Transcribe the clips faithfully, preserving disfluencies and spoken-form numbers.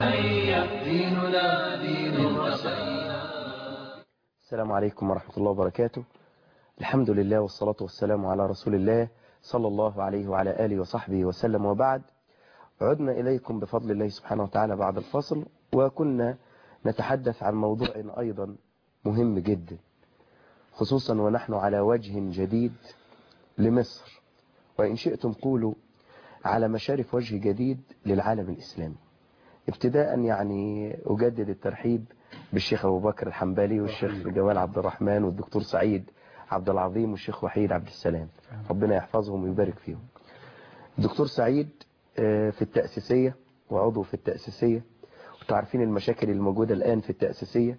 ديننا دين الرسول. السلام عليكم ورحمة الله وبركاته. الحمد لله والصلاة والسلام على رسول الله صلى الله عليه وعلى آله وصحبه وسلم، وبعد. عدنا إليكم بفضل الله سبحانه وتعالى بعد الفصل، وكنا نتحدث عن موضوع أيضا مهم جدا، خصوصا ونحن على وجه جديد لمصر، وإن شئتم قولوا على مشارف وجه جديد للعالم الإسلامي. ابتداء يعني أجدد الترحيب بالشيخ أبو بكر الحنبلي والشيخ جوال عبد الرحمن والدكتور سعيد عبد العظيم والشيخ وحيد عبد السلام، ربنا يحفظهم ويبارك فيهم. الدكتور سعيد في التأسيسية وعضو في التأسيسية، وتعرفين المشاكل الموجودة الآن في التأسيسية،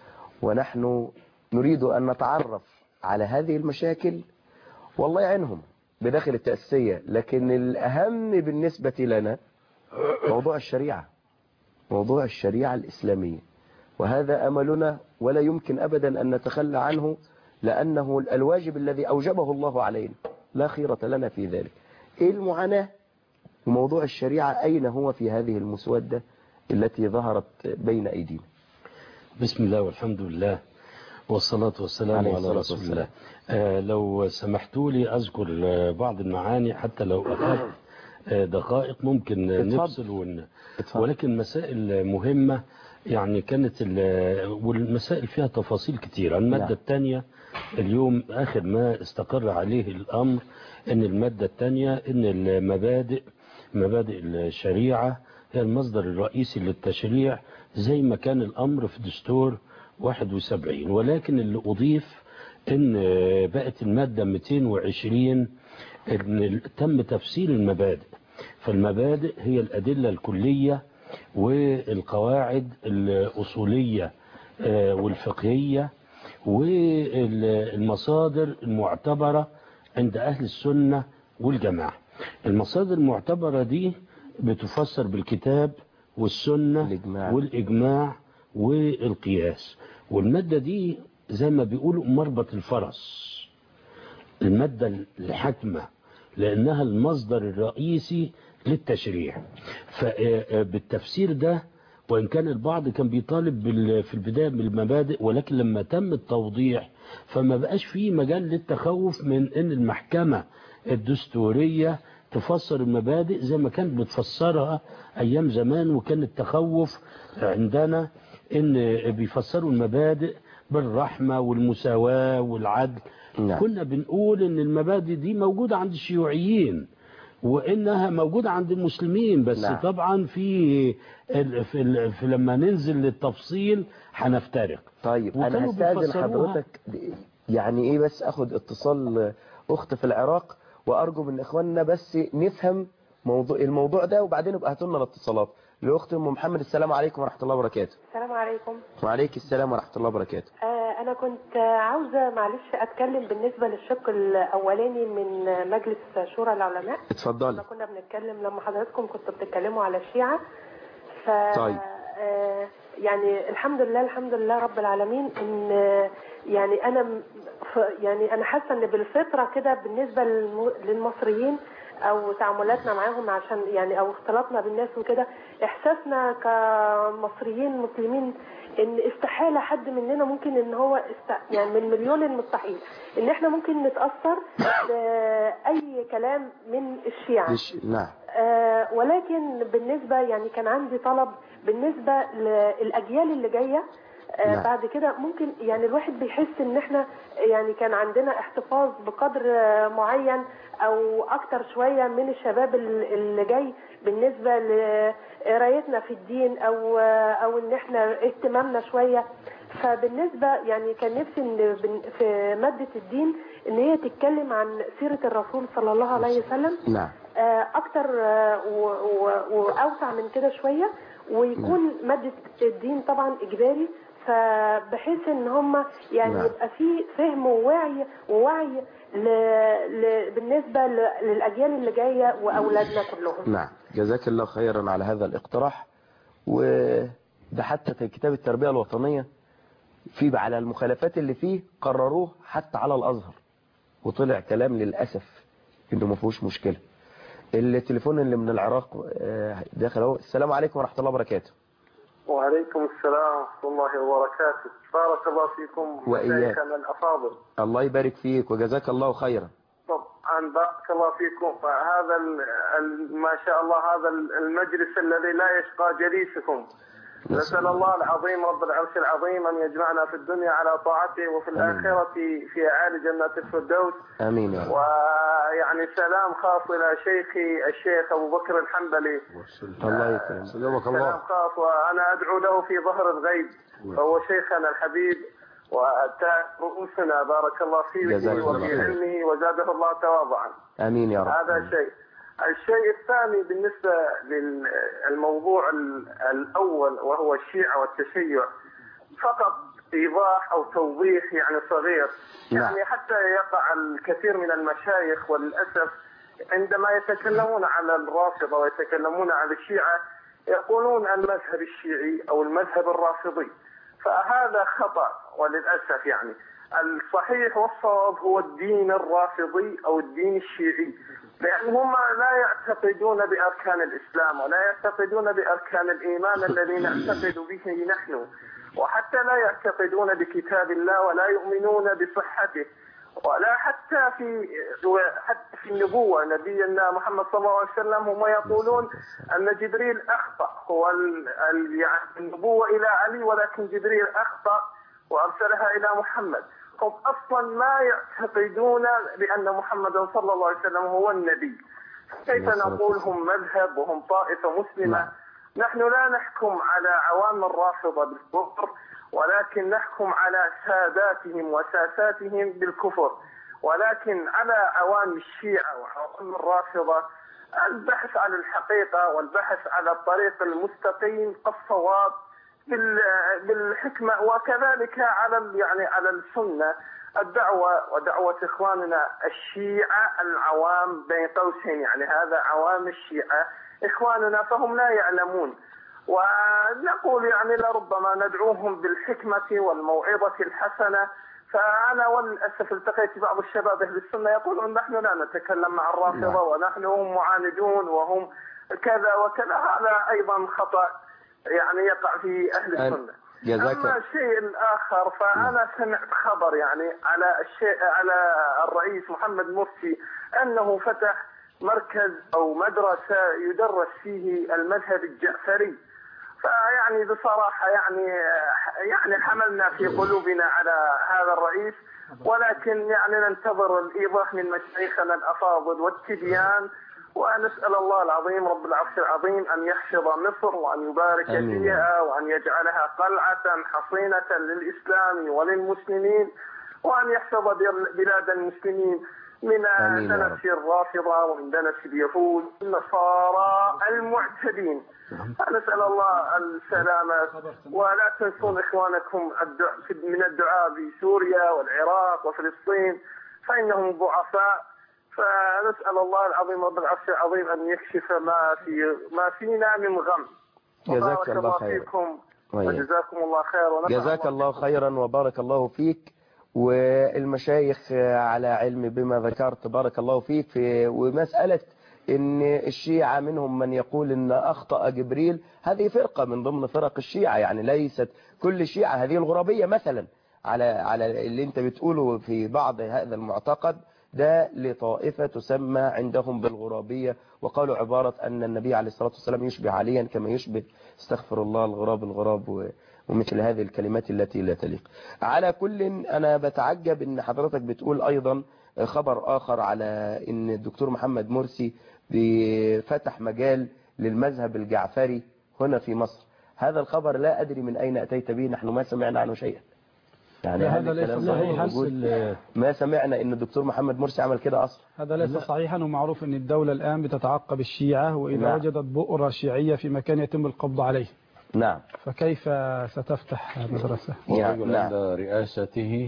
ونحن نريد أن نتعرف على هذه المشاكل والله يعينهم بداخل التأسيسية، لكن الأهم بالنسبة لنا موضوع الشريعة، موضوع الشريعة الإسلامية، وهذا أملنا ولا يمكن أبدا أن نتخلى عنه، لأنه الواجب الذي أوجبه الله علينا، لا خيرة لنا في ذلك. إيه المعاناة وموضوع الشريعة أين هو في هذه المسودة التي ظهرت بين أيدينا؟ بسم الله والحمد لله والصلاة والسلام على رسول الله. آه لو سمحتوا لي أذكر بعض المعاني حتى لو أخذت آه دقائق ممكن نفصل ون... ولكن مسائل مهمة يعني كانت والمسائل فيها تفاصيل كتيرة. المادة الثانية اليوم آخر ما استقر عليه الأمر أن المادة الثانية أن المبادئ مبادئ الشريعة هي المصدر الرئيسي للتشريع زي ما كان الأمر في دستور واحد وسبعين، ولكن اللي أضيف أن بقت المادة مئتين وعشرين أن تم تفصيل المبادئ. فالمبادئ هي الأدلة الكلية والقواعد الأصولية والفقهية والمصادر المعتبرة عند أهل السنة والجماعة. المصادر المعتبرة دي بتفسر بالكتاب والسنة الإجماع. والإجماع والقياس. والمادة دي زي ما بيقولوا مربط الفرس، المادة الحكمة، لأنها المصدر الرئيسي للتشريع. فبالتفسير ده وإن كان البعض كان بيطالب في البداية بالمبادئ، ولكن لما تم التوضيح فما بقاش فيه مجال للتخوف من أن المحكمة الدستورية تفسر المبادئ زي ما كانت بتفسرها أيام زمان. وكان التخوف عندنا أن بيفسروا المبادئ بالرحمة والمساواة والعدل. نعم. كنا بنقول أن المبادئ دي موجودة عند الشيوعيين وإنها موجودة عند المسلمين بس. نعم. طبعا في, في, في لما ننزل للتفصيل هنفترق. طيب أنا هستأذن حضرتك يعني إيه بس أخد اتصال أخت في العراق، وأرجو من إخواننا بس نفهم موضوع الموضوع ده وبعدين يبقى هاتوا لنا الاتصالات. لأخت أم محمد، السلام عليكم ورحمة الله وبركاته. السلام عليكم. وعليك السلام ورحمة الله وبركاته. آه أنا كنت عاوزة معلش أتكلم بالنسبة للشق الأولاني من مجلس شورى العلماء. اتفضلي. كنا بنتكلم لما حضراتكم كنتوا بتتكلموا على الشيعة. ف طيب. آه يعني الحمد لله الحمد لله رب العالمين ان يعني انا يعني انا حاسه ان بالفطره كده بالنسبه للمصريين او تعاملاتنا معاهم عشان يعني او اختلاطنا بالناس وكده، احساسنا كمصريين مسلمين ان استحاله حد مننا ممكن ان هو است... يعني من مليون المستحيل ان احنا ممكن نتاثر باي كلام من الشيعة. نعم. آه ولكن بالنسبه يعني كان عندي طلب بالنسبه للاجيال اللي جايه. آه نعم. بعد كده ممكن يعني الواحد بيحس ان احنا يعني كان عندنا احتفاظ بقدر معين او اكتر شويه من الشباب اللي جاي بالنسبه لقرايتنا في الدين او او ان احنا اهتمامنا شويه. فبالنسبه يعني كان نفسي ان في ماده الدين ان هي تتكلم عن سيره الرسول صلى الله عليه وسلم. نعم. اكتر واوسع من كده شويه، ويكون ماده الدين طبعا اجباري، فبحيث ان هم يعني نعم. يبقى في فهم ووعي ووعي ل... ل... بالنسبه ل... للاجيال اللي جايه واولادنا كلهم. نعم، جزاك الله خيرا على هذا الاقتراح. وده حتى كتاب التربيه الوطنيه في على المخالفات اللي فيه قرروه حتى على الازهر، وطلع كلام للاسف انه ما فيهوش مشكله. التليفون اللي من العراق داخل اهو. السلام عليكم ورحمه الله وبركاته. وعليكم السلام ورحمة الله وبركاته. بارك الله فيكم وإياكم الأفاضل. الله يبارك فيك وجزاك الله خيرا. طبعا بارك الله فيكم. هذا ما شاء الله هذا المجلس الذي لا يشقى جليسكم. نسأل الله العظيم رب العرش العظيم أن يجمعنا في الدنيا على طاعته وفي الآخرة في أعالي جنات الفردوس. آمين يا رب. ويعني سلام خاص إلى شيخي الشيخ أبو بكر الحنبلي. الله يكرمك. سلامك الله. سلام خاص وأنا أدعو له في ظهر الغيب. فهو شيخنا الحبيب وتاج رؤوسنا بارك الله فيه وفي علمه وزاده الله تواضعا. آمين يا رب. هذا شيء. الشيء الثاني بالنسبة للموضوع الأول وهو الشيعة والتشيع، فقط إيضاح أو توضيح يعني صغير. يعني حتى يقع الكثير من المشايخ وللأسف عندما يتكلمون على الرافضة ويتكلمون على الشيعة يقولون المذهب الشيعي أو المذهب الرافضي، فهذا خطأ وللأسف. يعني الصحيح والصواب هو الدين الرافضي أو الدين الشيعي، لأنهم لا يعتقدون بأركان الإسلام ولا يعتقدون بأركان الإيمان الذي نعتقد به نحن، وحتى لا يعتقدون بكتاب الله ولا يؤمنون بصحته، ولا حتى في حتى في النبوة. نبينا محمد صلى الله عليه وسلم هم يقولون أن جبريل أخطأ، هو يعني النبوة إلى علي ولكن جبريل أخطأ وأرسلها إلى محمد. هم أصلا ما يعتقدون بأن محمد صلى الله عليه وسلم هو النبي، كيف نقول هم مذهب وهم طائفة مسلمة؟ نحن لا نحكم على عوام الرافضة بالكفر، ولكن نحكم على ساداتهم وساساتهم بالكفر، ولكن على عوام الشيعة وعوام الرافضة البحث عن الحقيقة والبحث على الطريق المستقيم الصواب بالحكمة، وكذلك على يعني على السنة الدعوة ودعوة إخواننا الشيعة العوام بين قوسين، يعني هذا عوام الشيعة إخواننا فهم لا يعلمون، ونقول يعني لربما ندعوهم بالحكمة والموعظة الحسنة. فأنا وللأسف التقيت بعض الشباب أهل السنة يقولون نحن لا نتكلم مع الرافضة ونحن هم معاندون وهم كذا وكذا، هذا أيضا خطأ يعني يقع في أهل السنة. أما الشيء الآخر فأنا سمعت خبر يعني على الشيء على الرئيس محمد مرسي أنه فتح مركز أو مدرسة يدرس فيه المذهب الجعفري، فيعني بصراحة يعني يعني حملنا في قلوبنا على هذا الرئيس، ولكن يعني ننتظر الإيضاح من مشايخنا الأفاضل والتبيان، ونسأل الله العظيم رب العرش العظيم أن يحفظ مصر وأن يبارك فيها وأن يجعلها قلعة حصينة للإسلام وللمسلمين، وأن يحفظ بلاد المسلمين من دنس الرافضة ومن دنس اليهود النصارى المعتدين. نسأل الله السلامة، ولا تنسون إخوانكم من الدعاء في سوريا والعراق وفلسطين فإنهم ضعفاء، فنسأل الله العظيم رب العرش العظيم أن يكشف ما في ما فينا من غم. جزاك الله خيرا وجزاكم الله خيرا. جزاك الله خيرا وبارك الله فيك، والمشايخ على علم بما ذكرت بارك الله فيك. في ومسألة ان الشيعة منهم من يقول ان اخطأ جبريل، هذه فرقة من ضمن فرق الشيعة، يعني ليست كل الشيعة. هذه الغرابية مثلا على على اللي انت بتقوله في بعض هذا المعتقد ده لطائفة تسمى عندهم بالغرابية، وقالوا عبارة أن النبي عليه الصلاة والسلام يشبه عليا كما يشبه استغفر الله الغراب الغراب ومثل هذه الكلمات التي لا تليق. على كل أنا بتعجب أن حضرتك بتقول أيضا خبر آخر على أن الدكتور محمد مرسي فتح مجال للمذهب الجعفري هنا في مصر. هذا الخبر لا أدري من أين أتيت به، نحن ما سمعنا عنه شيئا. يعني هذا ليس صحيحا، ما سمعنا ان الدكتور محمد مرسي عمل كده اصلا. هذا ليس صحيحا، ومعروف ان الدولة الان بتتعقب الشيعة، واذا نعم. وجدت بؤرة شيعية في مكان يتم القبض عليه. نعم. فكيف ستفتح مدرسة؟ يعني نعم. عند رئاسته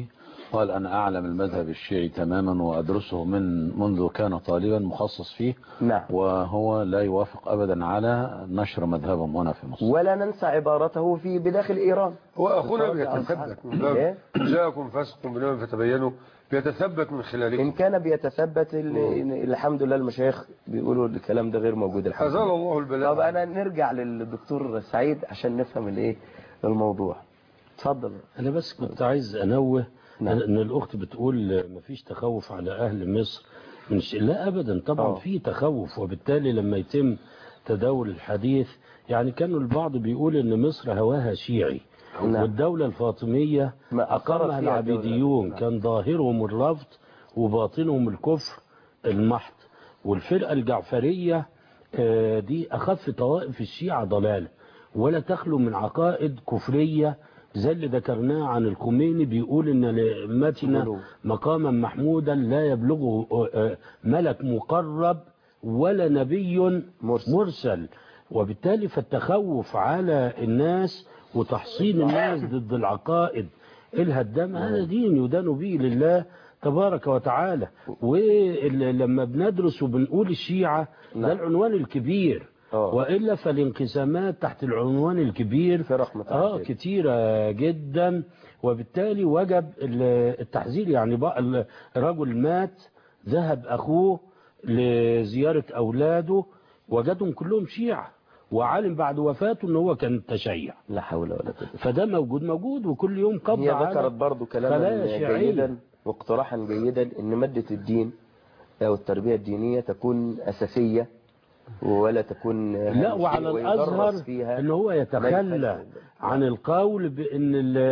قال أنا أعلم المذهب الشيعي تماما وأدرسه من منذ كان طالبا مخصص فيه. نعم. وهو لا يوافق أبدا على نشر مذهبهم هنا في مصر. ولا ننسى عبارته في بداخل إيران. هو أخونا بيتثبت من باب جاءكم فاسق بنبأ فتبينوا، بيتثبت من خلالكم. إن كان بيتثبت الحمد لله المشايخ بيقولوا الكلام ده غير موجود الحمد لله. أزال الله البلاء. طب أنا نرجع للدكتور سعيد عشان نفهم الايه الموضوع. اتفضل. أنا بس كنت عايز أنوه نعم. أن الأخت بتقول مفيش تخوف على أهل مصر من شيء. لا أبدا طبعا أوه. في تخوف، وبالتالي لما يتم تداول الحديث يعني كانوا البعض بيقول أن مصر هواها شيعي. نعم. والدولة الفاطمية أقامها العبيديون. نعم. كان ظاهرهم الرفض وباطنهم الكفر المحض. والفرقة الجعفرية دي أخف طوائف الشيعة ضلالة، ولا تخلو من عقائد كفرية زي اللي ذكرناه عن الخميني، بيقول ان لأمتنا مقاما محمودا لا يبلغه ملك مقرب ولا نبي مرسل. وبالتالي فالتخوف على الناس وتحصين الناس ضد العقائد الهدامة هذا دين يدان به لله تبارك وتعالى. ولما بندرس وبنقول الشيعة ده العنوان الكبير، أوه. وإلا فالانقسامات تحت العنوان الكبير آه كتيرة جدا. وبالتالي وجب التحذير. يعني بقى الرجل مات، ذهب أخوه لزيارة أولاده وجدهم كلهم شيعة، وعالم بعد وفاته ان هو كان تشيع. لا حول ولا قوة. فده موجود موجود وكل يوم قبض. هي ذكرت برضو كلاما جيدا واقتراحا جيدا ان مادة الدين او التربية الدينية تكون أساسية ولا تكون لا. وعلى الأزهر ان هو يتخلى عن القول بان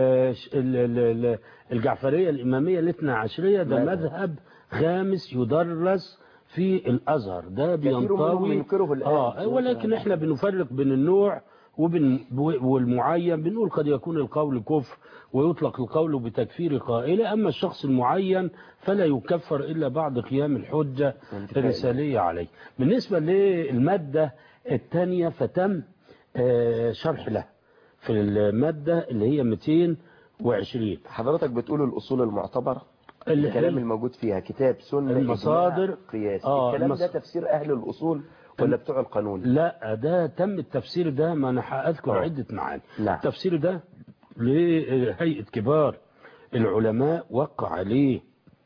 الجعفرية الإمامية الاثنى عشرية ده مذهب خامس يدرس في الأزهر. ده بينطوي آه ولكن احنا بنفرق بين النوع وبين والمعين. بنقول قد يكون القول كفر ويطلق القول بتكفير قائله، أما الشخص المعين فلا يكفر إلا بعد قيام الحجة الرسالية عليه. بالنسبة للمادة الثانية فتم شرح لها في المادة اللي هي مئتين وعشرين. حضرتك بتقول الأصول المعتبرة الكلام الموجود فيها كتاب سنة المصادر قياس. آه الكلام المص... ده تفسير أهل الأصول ولا بتوع القانون؟ لا ده تم التفسير ده، ما أنا هأذكر عدة معاني. نعم. التفسير ده لهيئة كبار العلماء وقع عليه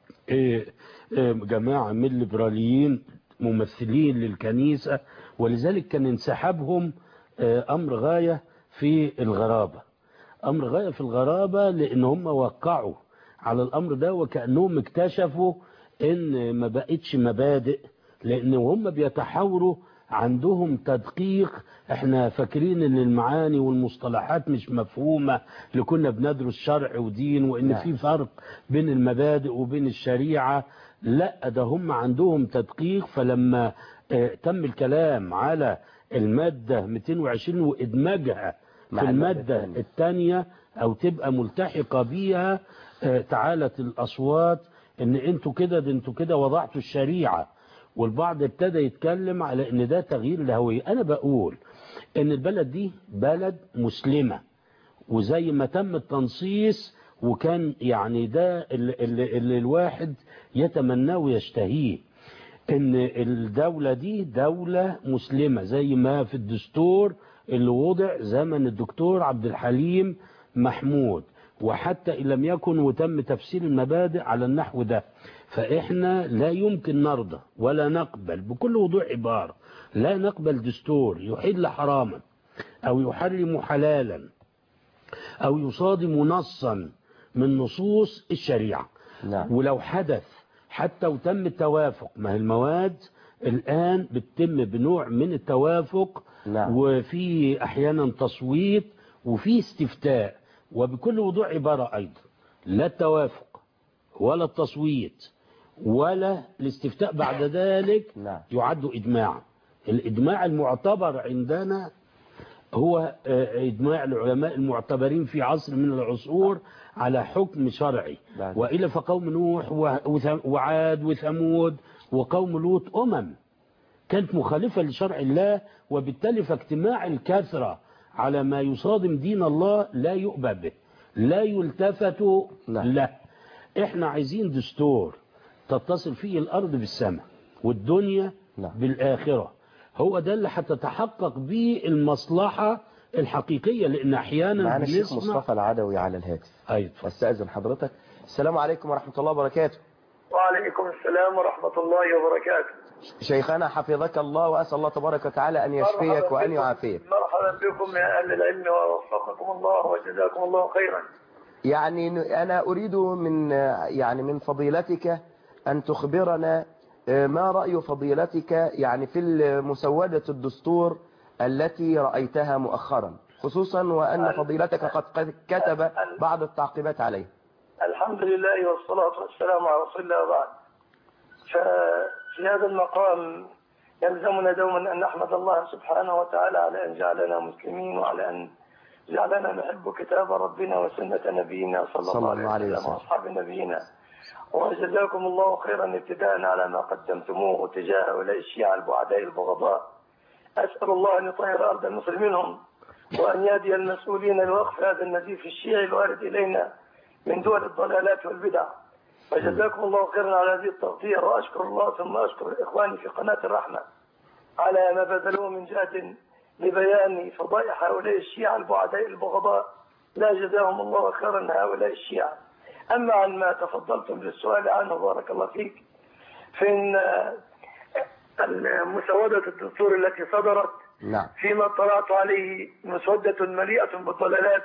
جماعة من الليبراليين ممثلين للكنيسة، ولذلك كان انسحابهم أمر غاية في الغرابة. أمر غاية في الغرابة لأن هم وقعوا على الأمر ده وكأنهم اكتشفوا ان ما بقتش مبادئ، لأن هم بيتحاوروا عندهم تدقيق. احنا فاكرين ان المعاني والمصطلحات مش مفهومة لكنا بندرس شرع ودين، وان في فرق بين المبادئ وبين الشريعة. لا ده هم عندهم تدقيق. فلما اه تم الكلام على المادة مئتين وعشرين وإدماجها في المادة الثانية أو تبقى ملتحقة بيها، اه تعالت الأصوات ان انتوا كده ده انتوا كده وضعتوا الشريعة، والبعض ابتدى يتكلم على ان ده تغيير الهوية. انا بقول ان البلد دي بلد مسلمة، وزي ما تم التنصيص وكان يعني ده اللي, اللي, اللي الواحد يتمناه ويشتهيه، ان الدولة دي دولة مسلمة زي ما في الدستور اللي وضع زمن الدكتور عبد الحليم محمود، وحتى إن لم يكن وتم تفسير المبادئ على النحو ده. فإحنا لا يمكن نرضى ولا نقبل بكل وضوح عبارة، لا نقبل دستور يحل حراما أو يحرم حلالا أو يصادم نصا من نصوص الشريعة. نعم. ولو حدث حتى وتم التوافق، ما هي المواد الآن بتتم بنوع من التوافق. نعم. وفي أحيانا تصويت وفي استفتاء، وبكل وضوح عبارة أيضا لا التوافق ولا التصويت ولا الاستفتاء بعد ذلك نعم. يعد إجماعا. الإجماع المعتبر عندنا هو إجماع العلماء المعتبرين في عصر من العصور على حكم شرعي. وإلا فقوم نوح وعاد وثمود وقوم لوط أمم كانت مخالفة لشرع الله، وبالتالي فاجتماع الكثرة على ما يصادم دين الله لا يؤبى به، لا يلتفت له. احنا عايزين دستور تتصل فيه الأرض بالسماء والدنيا نعم. بالآخرة. هو ده اللي هتتحقق به المصلحة الحقيقية، لأن أحيانا معنا الشيخ بنسمع. مصطفى العدوي على الهاتف. أيوة. استأذن حضرتك. السلام عليكم ورحمة الله وبركاته. وعليكم السلام ورحمة الله وبركاته. شيخنا حفظك الله، وأسأل الله تبارك وتعالى أن يشفيك وأن يعافيك. مرحبا بكم يا أهل العلم ووفقكم الله وجزاكم الله خيرا. يعني أنا أريد من يعني من فضيلتك أن تخبرنا ما رأي فضيلتك يعني في مسودة الدستور التي رأيتها مؤخرا، خصوصا وأن فضيلتك قد كتب بعض التعقيبات عليه. الحمد لله والصلاة والسلام على رسول الله وبعد. ففي هذا المقام يلزمنا دوما أن نحمد الله سبحانه وتعالى على أن جعلنا مسلمين، وعلى أن جعلنا نحب كتاب ربنا وسنة نبينا صلى الله عليه وسلم وأصحاب نبينا. وجزاكم الله خيرا ابتداء على ما قدمتموه تجاه هؤلاء الشيعة البعداء البغضاء. أسأل الله أن يطهر أرض مصر منهم، وأن يهدي المسؤولين لوقف هذا النزيف الشيعي الوارد إلينا من دول الضلالات والبدع. فجزاكم الله خيرا على هذه التغطية، وأشكر الله ثم أشكر إخواني في قناة الرحمة على ما بذلوه من جهد لبيان فضائح هؤلاء الشيعة البعداء البغضاء. لا جزاهم الله خيرا هؤلاء الشيعة. أما عن ما تفضلتم بالسؤال عنه بارك الله فيك، فإن مسودة الدستور التي صدرت نعم. فيما اطلعت عليه مسودة مليئة بالضلالات،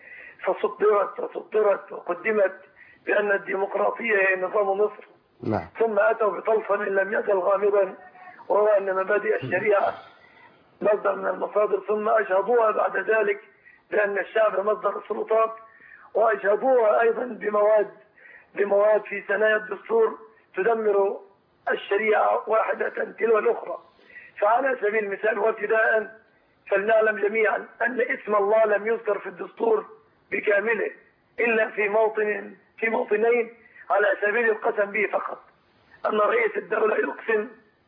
فصدرت وصدرت وقدمت بأن الديمقراطية هي نظام مصر. نعم. ثم أتوا بطلسم لم يزل غامضا، وهو أن مبادئ الشريعة مصدر من المصادر، ثم أشهدوها بعد ذلك بأن الشعب مصدر السلطات، وأشهدوها أيضا بمواد بمواد في ثنايا الدستور تدمر الشريعة واحدة تلو الأخرى. فعلى سبيل المثال وابتداء فلنعلم جميعا أن اسم الله لم يذكر في الدستور بكامله إلا في موطن في موطنين على سبيل القسم به فقط. أن رئيس الدولة يقسم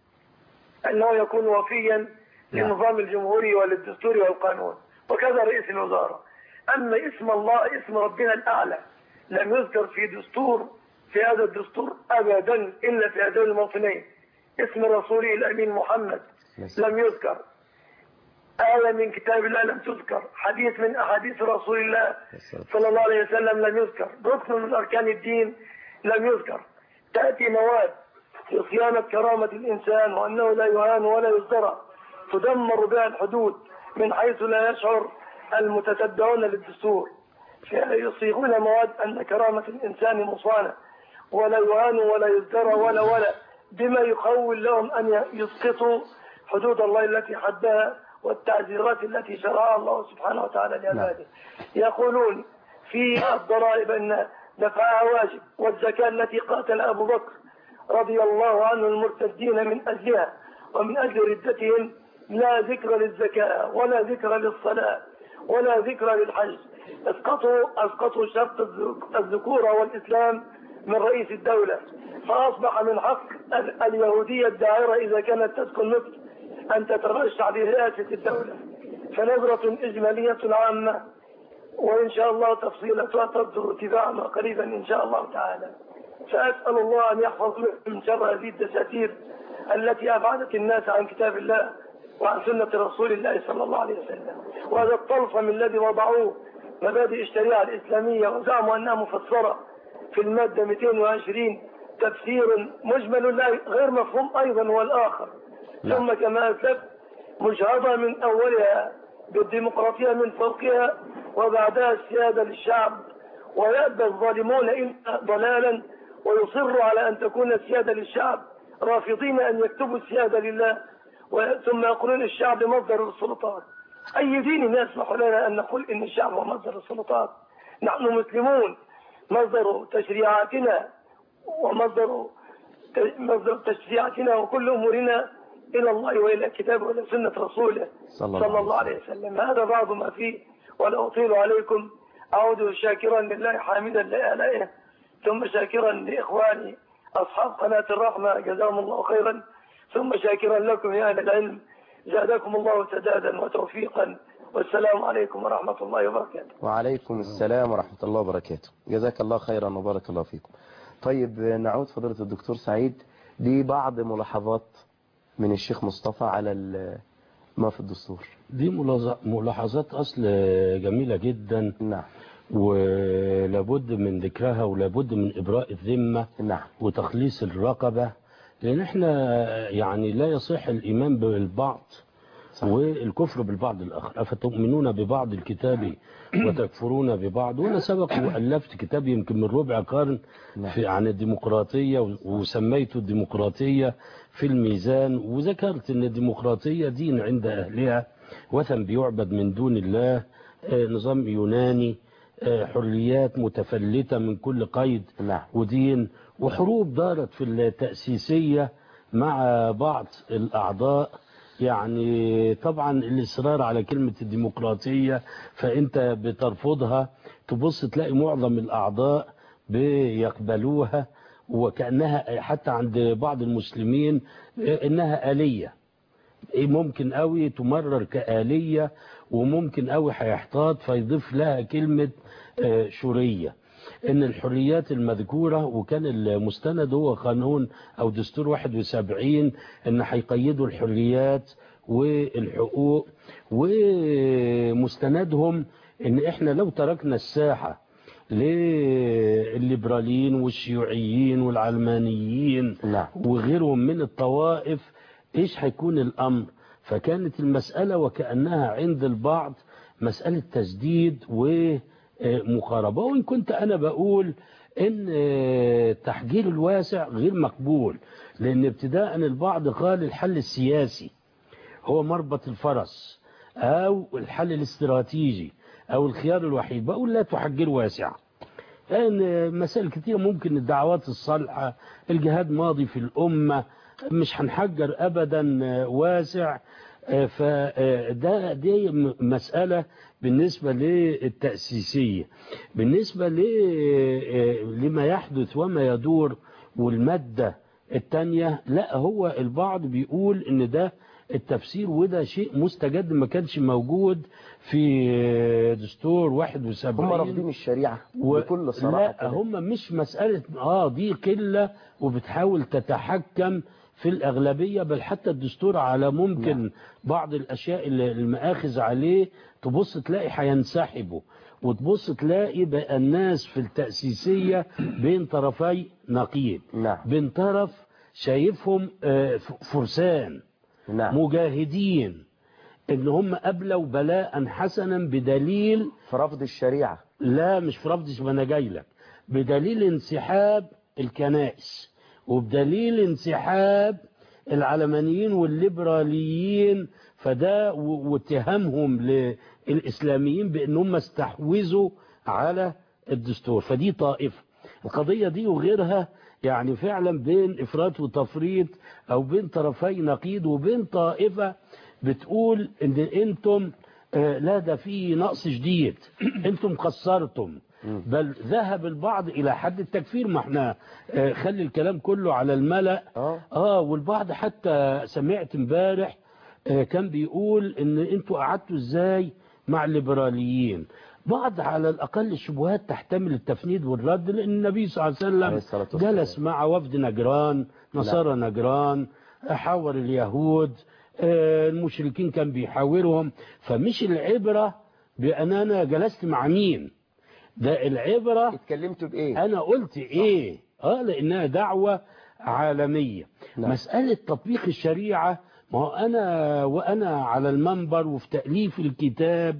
أنه يكون وفيا للنظام الجمهوري وللدستور والقانون، وكذا رئيس الوزراء. أما اسم الله اسم ربنا الأعلى لم يذكر في دستور في هذا الدستور أبدا إلا في هذين الموطنين. اسم رسوله الأمين محمد لم يذكر، آية من كتاب الله لم تذكر، حديث من أحاديث رسول الله صلى الله عليه وسلم لم يذكر، ركن من أركان الدين لم يذكر. تأتي مواد في صيانة كرامة الإنسان وأنه لا يهان ولا يزدرى، تدمر بها الحدود من حيث لا يشعر المتتبعون للدستور. يصيغون مواد أن كرامة الإنسان مصانة ولا يهان ولا يزدرى ولا ولا بما يخول لهم أن يسقطوا حدود الله التي حدها والتعزيرات التي شرعها الله سبحانه وتعالى لعباده. يقولون في الضرائب أن دفعها واجب، والزكاة التي قاتل أبو بكر رضي الله عنه المرتدين من أجلها ومن أجل ردتهم لا ذكر للزكاة ولا ذكر للصلاة ولا ذكر للحج. اسقطوا اسقطوا شرط الذكورة والإسلام من رئيس الدولة، فأصبح من حق اليهودية الداعرة إذا كانت تسكن مصر أن تترشح لرئاسة الدولة. فنظرة إجمالية عامة، وإن شاء الله تفصيلاتها تصدر اتباعنا قريبا إن شاء الله تعالى. فأسأل الله أن يحفظ من شر هذه الدساتير التي أبعدت الناس عن كتاب الله وعن سنة رسول الله صلى الله عليه وسلم. وهذا الطلسم الذي وضعوه مبادئ الشريعة الإسلامية وزعموا أنها مفسرة في المادة مئتين وعشرين تفسير مجمل لا غير مفهوم أيضا والآخر. ثم كما أسلفت مجهضة من أولها بالديمقراطية من فوقها وبعدها السيادة للشعب، ويأبى الظالمون إلا ضلالا ويصروا على أن تكون السيادة للشعب، رافضين أن يكتبوا السيادة لله، ثم يقولون الشعب مصدر السلطات. أي دين يسمح لنا أن نقول إن الشعب هو مصدر السلطات؟ نحن مسلمون، مصدر تشريعاتنا ومصدر مصدر تشريعاتنا وكل أمورنا إلى الله وإلى كتابه وإلى سنة رسوله صلى, صلى الله عليه وسلم. هذا بعض ما فيه، ولا أطيل عليكم. أعود شاكرا لله حامدا لآلائه، ثم شاكرا لإخواني أصحاب قناة الرحمة جزاهم الله خيرا، ثم شاكرا لكم يا أهل العلم زادكم الله سدادا وتوفيقا والسلام عليكم ورحمة الله وبركاته. وعليكم السلام ورحمة الله وبركاته. جزاك الله خيرا وبارك الله فيكم. طيب نعود فضيلة الدكتور سعيد لبعض ملاحظات من الشيخ مصطفى على ما في الدستور. دي ملاحظات أصل جميلة جدا. نعم. ولابد من ذكرها ولابد من إبراء الذمة. نعم. وتخليص الرقبة، لأن احنا يعني لا يصح الإيمان بالبعض صح. والكفر بالبعض الآخر. أفتؤمنون ببعض الكتاب وتكفرون ببعض. وأنا سبق وألفت كتاب يمكن من ربع قرن في عن الديمقراطية، وسميته الديمقراطية في الميزان، وذكرت أن الديمقراطية دين عند أهلها، وثن بيعبد من دون الله، نظام يوناني، حريات متفلتة من كل قيد ودين، وحروب دارت في التأسيسية مع بعض الأعضاء. يعني طبعا الإصرار على كلمة الديمقراطية فأنت بترفضها، تبص تلاقي معظم الأعضاء بيقبلوها، وكأنها حتى عند بعض المسلمين إنها آلية، ممكن قوي تمرر كآلية، وممكن قوي هيحتاط فيضيف لها كلمة شورية. ان الحريات المذكورة، وكان المستند هو قانون او دستور واحد وسبعين، ان هيقيدوا الحريات والحقوق، ومستندهم ان احنا لو تركنا الساحة للليبراليين والشيوعيين والعلمانيين وغيرهم من الطوائف ايش هيكون الامر. فكانت المسألة وكأنها عند البعض مسألة تسديد ومقاربة، وإن كنت أنا بقول إن التحجير الواسع غير مقبول، لأن ابتداء البعض قال الحل السياسي هو مربط الفرس أو الحل الاستراتيجي أو الخيار الوحيد. بقول لا تحجر واسع، لأن مسائل كتير ممكن الدعوات الصالحة، الجهاد ماضي في الأمة، مش هنحجر أبدا واسع. فده دي مسألة بالنسبة للتأسيسية. بالنسبة لما يحدث وما يدور والمادة التانية، لا، هو البعض بيقول ان ده التفسير، وده شيء مستجد ما كانش موجود في دستور واحد وسبعين. هم رافضين الشريعة بكل صراحة. لا، هم مش مسألة اه دي قلة وبتحاول تتحكم في الأغلبية، بل حتى الدستور على ممكن نعم. بعض الأشياء اللي المآخذ عليه تبص تلاقي هينسحبوا، وتبص تلاقي بقى الناس في التأسيسية بين طرفي نقيض. نعم. بين طرف شايفهم فرسان نعم. مجاهدين ان هم أبلوا بلاء حسنا بدليل في رفض الشريعة. لا، مش في رفض، ما انا جاي لك، بدليل انسحاب الكنائس، وبدليل انسحاب العلمانيين والليبراليين، فده واتهامهم للإسلاميين بأنهم استحوذوا على الدستور. فدي طائفة. القضية دي وغيرها يعني فعلا بين إفراط وتفريط، أو بين طرفي نقيض، وبين طائفة بتقول ان انتم لا ده في نقص شديد، انتم قصرتم، بل ذهب البعض الى حد التكفير. ما احنا خلي الكلام كله على الملأ. اه, آه والبعض حتى سمعت امبارح كان بيقول ان انتوا قعدتوا ازاي مع الليبراليين. بعض على الاقل الشبهات تحتمل التفنيد والرد، لان النبي صلى الله عليه وسلم جلس مع وفد نجران، نصارى نجران، حاور اليهود، المشركين كان بيحاورهم. فمش العبرة بأن أنا جلست مع مين، ده العبرة اتكلمت بإيه، أنا قلت إيه. آه لأنها دعوة عالمية. لا. مسألة تطبيق الشريعة، ما هو أنا وأنا على المنبر وفي تأليف الكتاب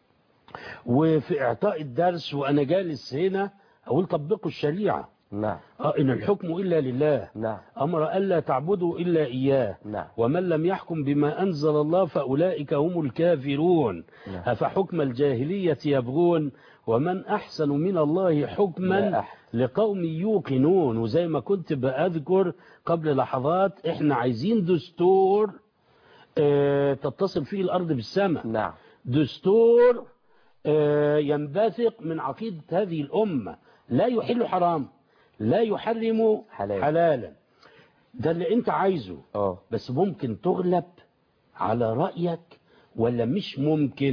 وفي إعطاء الدرس وأنا جالس هنا أقول طبقوا الشريعة. نعم. آه إن الحكم إلا لله. نعم. أمر ألا تعبدوا إلا إياه. نعم. ومن لم يحكم بما أنزل الله فأولئك هم الكافرون. نعم. أفحكم الجاهلية يبغون ومن أحسن من الله حكما لقوم يوقنون. وزي ما كنت بأذكر قبل لحظات، إحنا عايزين دستور اه تتصل فيه الأرض بالسماء. نعم. دستور اه ينبثق من عقيدة هذه الأمة، لا يحل حرام، لا يحرم حلال. حلالا. ده اللي انت عايزه. أوه. بس ممكن تغلب على رأيك ولا مش ممكن؟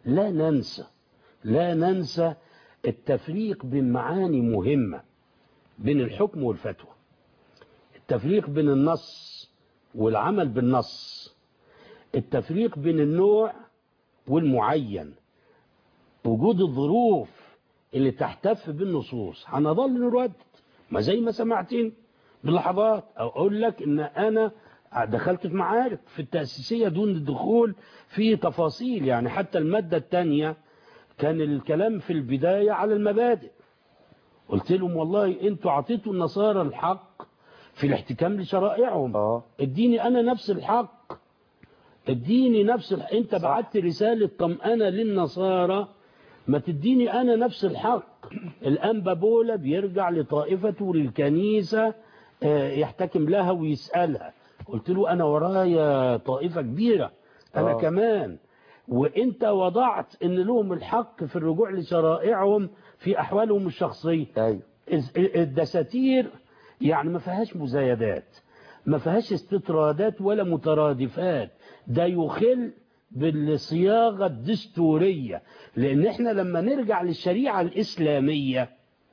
لا ننسى لا ننسى التفريق بين معاني مهمة، بين الحكم والفتوى، التفريق بين النص والعمل بالنص، التفريق بين النوع والمعين، وجود الظروف اللي تحتف بالنصوص. هنظل نردد، ما زي ما سمعتين بلحظات، أو أقول لك إن أنا دخلت في معارك في التأسيسية دون الدخول في تفاصيل. يعني حتى المادة الثانية كان الكلام في البداية على المبادئ، قلت لهم والله انتوا عطيتوا النصارى الحق في الاحتكام لشرائعهم، اه اديني انا نفس الحق، اديني نفس الحق. انت بعت رسالة طمأنة للنصارى، ما تديني انا نفس الحق. الانبا بولا بيرجع لطائفته للكنيسة يحتكم لها ويسألها، قلت له انا ورايا طائفة كبيرة انا أوه. كمان، وانت وضعت ان لهم الحق في الرجوع لشرائعهم في احوالهم الشخصية. أيوة. الدساتير يعني ما فيهاش مزايدات، ما فيهاش استطرادات ولا مترادفات، ده يخل بالصياغة الدستورية. لان احنا لما نرجع للشريعة الاسلامية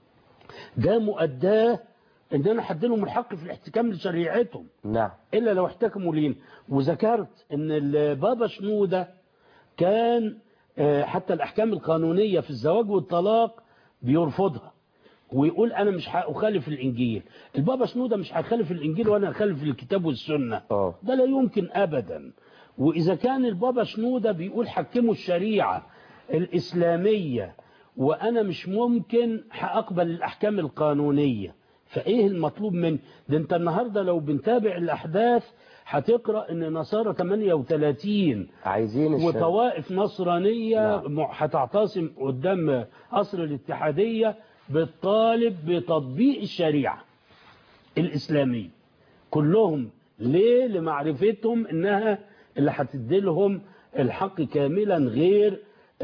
ده مؤداه ان انا حد لهم الحق في الاحتكام لشريعتهم، نعم، الا لو احتكموا لينا. وذكرت ان البابا شنودة كان حتى الاحكام القانونية في الزواج والطلاق بيرفضها ويقول انا مش هخالف الانجيل. البابا شنودة مش هخالف الانجيل وانا هخالف الكتاب والسنة، أوه. ده لا يمكن ابدا. واذا كان البابا شنودة بيقول حكموا الشريعة الاسلامية وانا مش ممكن هاقبل الاحكام القانونية، فايه المطلوب من ده؟ انت النهاردة لو بنتابع الاحداث هتقرأ ان نصارى ثمانية وثلاثين عايزين وطوائف نصرانية هتعتصم قدام قصر الاتحادية بالطالب بتطبيق الشريعة الإسلامية كلهم. ليه؟ لمعرفتهم انها اللي هتدي لهم الحق كاملا غير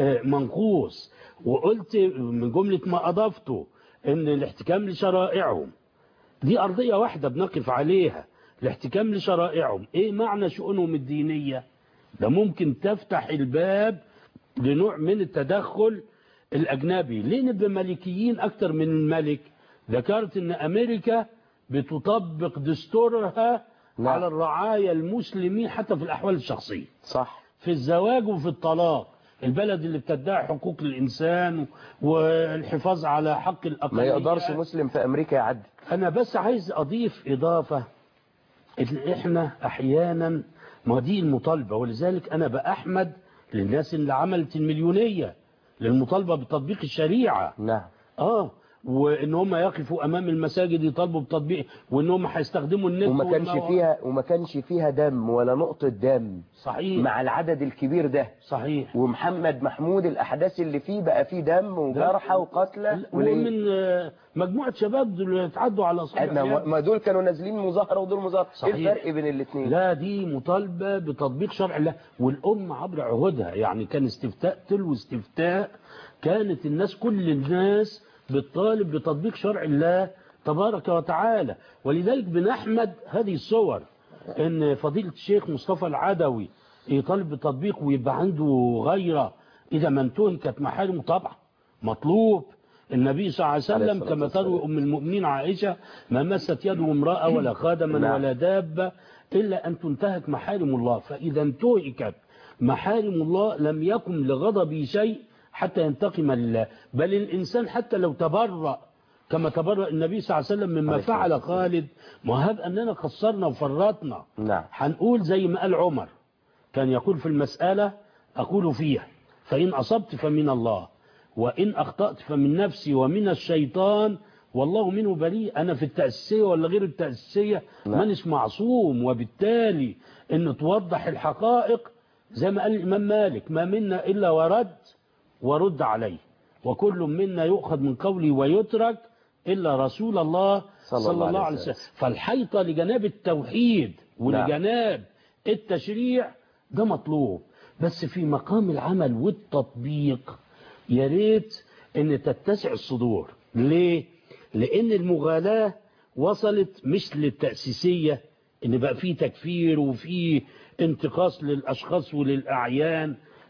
منقوص. وقلت من جملة ما أضفته ان الاحتكام لشرائعهم دي أرضية واحدة بنقف عليها، الاحتكام لشرائعهم. ايه معنى شؤونهم الدينية؟ ده ممكن تفتح الباب لنوع من التدخل الأجنبي. ليه نبقى ملكيين أكتر من الملك؟ ذكرت ان أمريكا بتطبق دستورها لا. على الرعاية المسلمين حتى في الأحوال الشخصية، صح، في الزواج وفي الطلاق. البلد اللي بتدعي حقوق الإنسان والحفاظ على حق الأقلية، ما يقدرش مسلم في أمريكا يعدي. أنا بس عايز أضيف إضافة، إن إحنا أحيانا ما دي المطالبة، ولذلك أنا بأحمد للناس اللي عملت المليونية للمطالبة بتطبيق الشريعة. نعم. آه وان هم يقفوا امام المساجد يطالبوا بتطبيق، وان هم هيستخدموا النت، وما كانش فيها وما كانش فيها دم ولا نقطة دم. صحيح. مع العدد الكبير ده. صحيح. ومحمد محمود الاحداث اللي فيه بقى فيه دم وجرحى وقتلى، ومن مجموعة شباب دول يتعدوا على اصحاب، ما دول كانوا نازلين مظاهرة ودول مظاهرة. ايه الفرق بين الاثنين؟ لا دي مطالبة بتطبيق شرع الله، والامة عبر عهودها يعني كان استفتاء تلو استفتاء، كانت الناس كل الناس بالطالب بتطبيق شرع الله تبارك وتعالى. ولذلك بنحمد هذه الصور ان فضيلة الشيخ مصطفى العدوي يطالب بتطبيق ويبقى عنده غيرة إذا ما انتهكت محارم. طبعا مطلوب. النبي صلى الله عليه وسلم كما تروي أم المؤمنين عائشة ما مست يده امرأة ولا خادما ولا دابة إلا أن تنتهك محارم الله، فإذا انتهكت محارم الله لم يكن لغضبه شيء حتى ينتقم لله. بل الإنسان حتى لو تبرأ كما تبرأ النبي صلى الله عليه وسلم مما فعل خالد، ما هب أننا قصرنا وفرطنا. نعم. هنقول زي ما قال عمر كان يقول في المسألة أقول فيها فإن أصبت فمن الله وإن أخطأت فمن نفسي ومن الشيطان والله منه بريء. أنا في التأسيسية ولا غير التأسيسية مانيش معصوم، وبالتالي إن توضح الحقائق زي ما قال الإمام مالك ما منا إلا ورد ورد عليه، وكل منا يؤخذ من قولي ويترك إلا رسول الله صلى, صلى الله عليه وسلم. فالحيطة لجناب التوحيد ولجناب التشريع ده مطلوب، بس في مقام العمل والتطبيق يا ريت ان تتسع الصدور. ليه؟ لان المغالاة وصلت مش للتأسيسية ان بقى فيه تكفير وفيه انتقاص للأشخاص وللأعيان،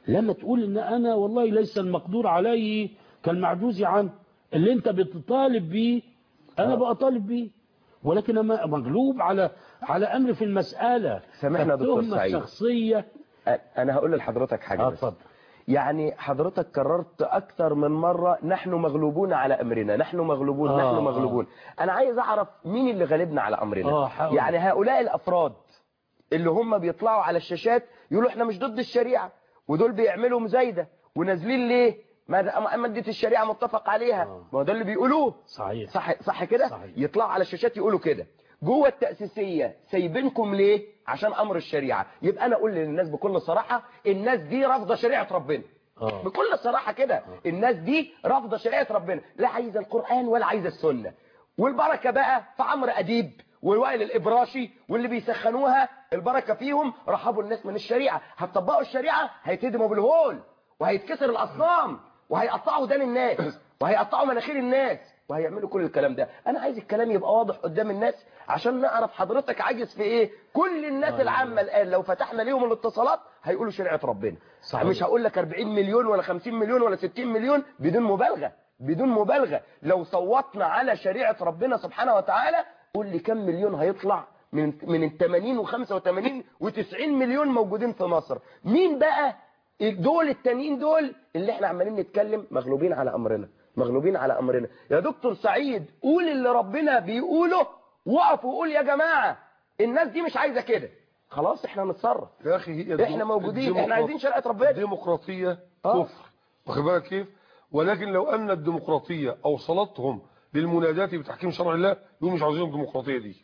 لما تقول ان انا والله ليس المقدور عليه كالمعجوز عنه، اللي انت بتطالب بيه انا بطالب بيه، ولكن انا مغلوب على على امر في المساله. سامحنا دكتور سعيد، الشخصيه انا هقول لحضرتك حاجه بس. اتفضل. يعني حضرتك كررت اكثر من مره نحن مغلوبون على امرنا، نحن مغلوبون آه نحن مغلوبون آه. انا عايز اعرف مين اللي غالبنا على امرنا. آه يعني هؤلاء الافراد اللي هم بيطلعوا على الشاشات يقولوا احنا مش ضد الشريعه، ودول بيعملوا مزايده ونازلين ليه؟ مادة الشريعة متفق عليها، ما هو ده اللي بيقولوه. صحيح صح صح كده. يطلعوا على الشاشات يقولوا كده. جوه التأسيسية سايبينكم ليه؟ عشان امر الشريعة. يبقى انا اقول للناس بكل صراحة الناس دي رافضة شريعة ربنا. أوه. بكل صراحة كده. أوه. الناس دي رافضة شريعة ربنا، لا عايزة القرآن ولا عايزة السنة. والبركة بقى في عمرو أديب والوائل الإبراشي واللي بيسخنوها، البركة فيهم رحبوا الناس من الشريعة. هتطبقوا الشريعة هيتهدموا بالهول وهيتكسر الأصنام وهيقطعوا ودان الناس وهيقطعوا مناخير الناس وهيعملوا كل الكلام ده. انا عايز الكلام يبقى واضح قدام الناس عشان نعرف حضرتك عاجز في ايه. كل الناس العامة الآن لو فتحنا ليهم الاتصالات هيقولوا شريعة ربنا. صحيح. مش هقول لك أربعين مليون ولا خمسين مليون ولا ستين مليون، بدون مبالغة بدون مبالغة. لو صوتنا على شريعة ربنا سبحانه وتعالى قول لي كم مليون هيطلع من من ال ثمانين وخمسة وثمانين وتسعين مليون موجودين في مصر. مين بقى دول التانيين دول اللي احنا عمالين نتكلم مغلوبين على امرنا مغلوبين على امرنا؟ يا دكتور سعيد قول اللي ربنا بيقوله، وقف وقول يا جماعة الناس دي مش عايزة كده، خلاص احنا هنتصرف يا اخي. هي احنا موجودين، احنا عايزين شريعة ربنا. الديمقراطية كفر، واخد بالك كيف؟ ولكن لو ان الديمقراطية اوصلتهم للمنادات بتحكيم شرع الله يقولوا مش عاوزين الديمقراطية دي.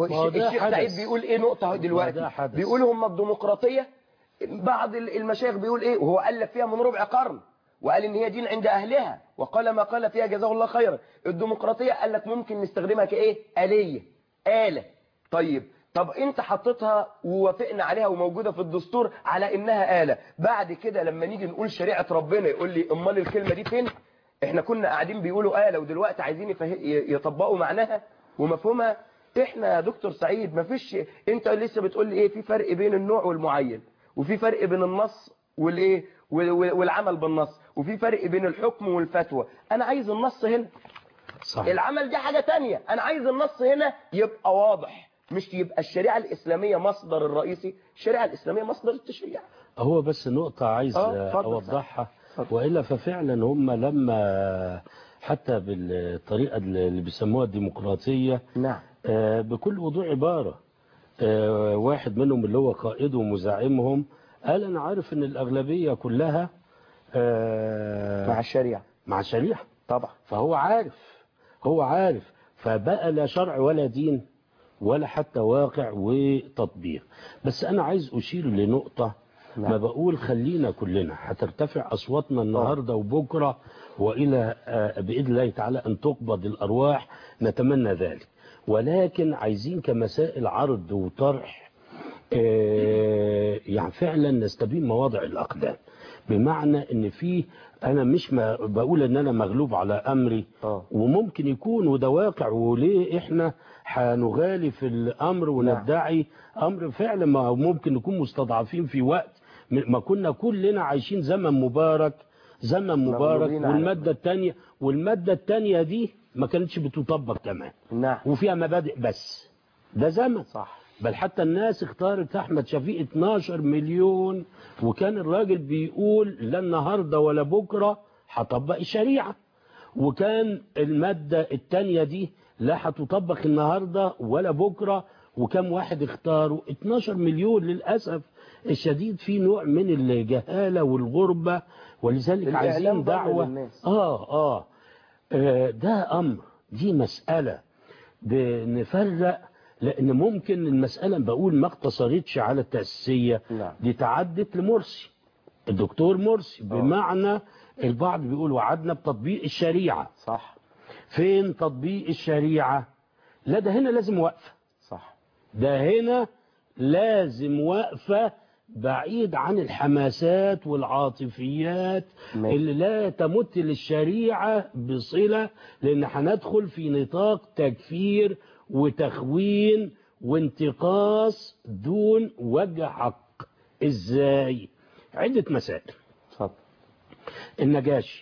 الشيخ سعيد بيقول ايه نقطة دلوقتي؟ بيقول هم الديمقراطية، بعض المشايخ بيقول ايه وهو ألف فيها من ربع قرن وقال ان هي دين عند اهلها وقال ما قال فيها جزاه الله خيرا. الديمقراطية قال لك ممكن نستخدمها كايه؟ آلية، آلة. طيب طب انت حطيتها ووافقنا عليها وموجودة في الدستور على انها آلة، بعد كده لما نيجي نقول شريعة ربنا يقول لي امال الكلمة دي فين؟ احنا كنا قاعدين بيقولوا آلة ودلوقتي عايزين يطبقوا معناها ومفهومها. احنا يا دكتور سعيد مفيش، انت لسه بتقول لي ايه في فرق بين النوع والمعين، وفي فرق بين النص والايه والعمل بالنص، وفي فرق بين الحكم والفتوى. انا عايز النص هنا صح. العمل دي حاجة تانية. انا عايز النص هنا يبقى واضح، مش يبقى الشريعة الإسلامية مصدر الرئيسي، الشريعة الإسلامية مصدر التشريع. هو بس نقطة عايز أوضحها، وإلا ففعلا هم لما حتى بالطريقة اللي بيسموها الديمقراطية نعم بكل وضوح عبارة، واحد منهم اللي هو قائدهم وزعيمهم قال أنا عارف إن الأغلبية كلها مع الشريعة مع الشريعة طبعا. فهو عارف هو عارف فبقى لا شرع ولا دين ولا حتى واقع وتطبيق. بس أنا عايز أشير لنقطة نعم. ما بقول خلينا كلنا هترتفع أصواتنا النهاردة وبكرة وإلى بإذن الله تعالى أن تقبض الأرواح، نتمنى ذلك، ولكن عايزين كمسائل عرض وطرح يعني فعلا نستبين مواضع الأقدام، بمعنى ان في انا مش ما بقول ان انا مغلوب على امري أوه. وممكن يكون وده واقع، وليه احنا هنغالي في الامر وندعي نعم. امر فعلا ما ممكن نكون مستضعفين في وقت ما كنا كلنا عايشين زمن مبارك زمن مبارك والمادة الثانية والمادة الثانية دي ما كانتش بتطبق كمان نعم. وفيها مبادئ بس ده زمن صح. بل حتى الناس اختارت أحمد شفيق اتناشر مليون وكان الراجل بيقول لا النهاردة ولا بكرة هطبق الشريعة، وكان المادة التانية دي لا هتطبق النهاردة ولا بكرة، وكم واحد اختاروا اتناشر مليون. للأسف الشديد في نوع من الجهالة والغربة، ولذلك عايزين دعوة آه, آه, آه ده أمر دي مسألة بنفرق، لأن ممكن المسألة بقول ما اقتصرتش على التأسيسية نعم. دي تعدت لمرسي الدكتور مرسي أوه. بمعنى البعض بيقول وعدنا بتطبيق الشريعة صح. فين تطبيق الشريعة؟ لا ده هنا لازم وقفة صح. ده هنا لازم وقفة بعيد عن الحماسات والعاطفيات مي. اللي لا تمت للشريعة بصلة، لأن هندخل في نطاق تكفير وتخوين وانتقاص دون وجه حق. ازاي؟ عدة مسائل. النجاشي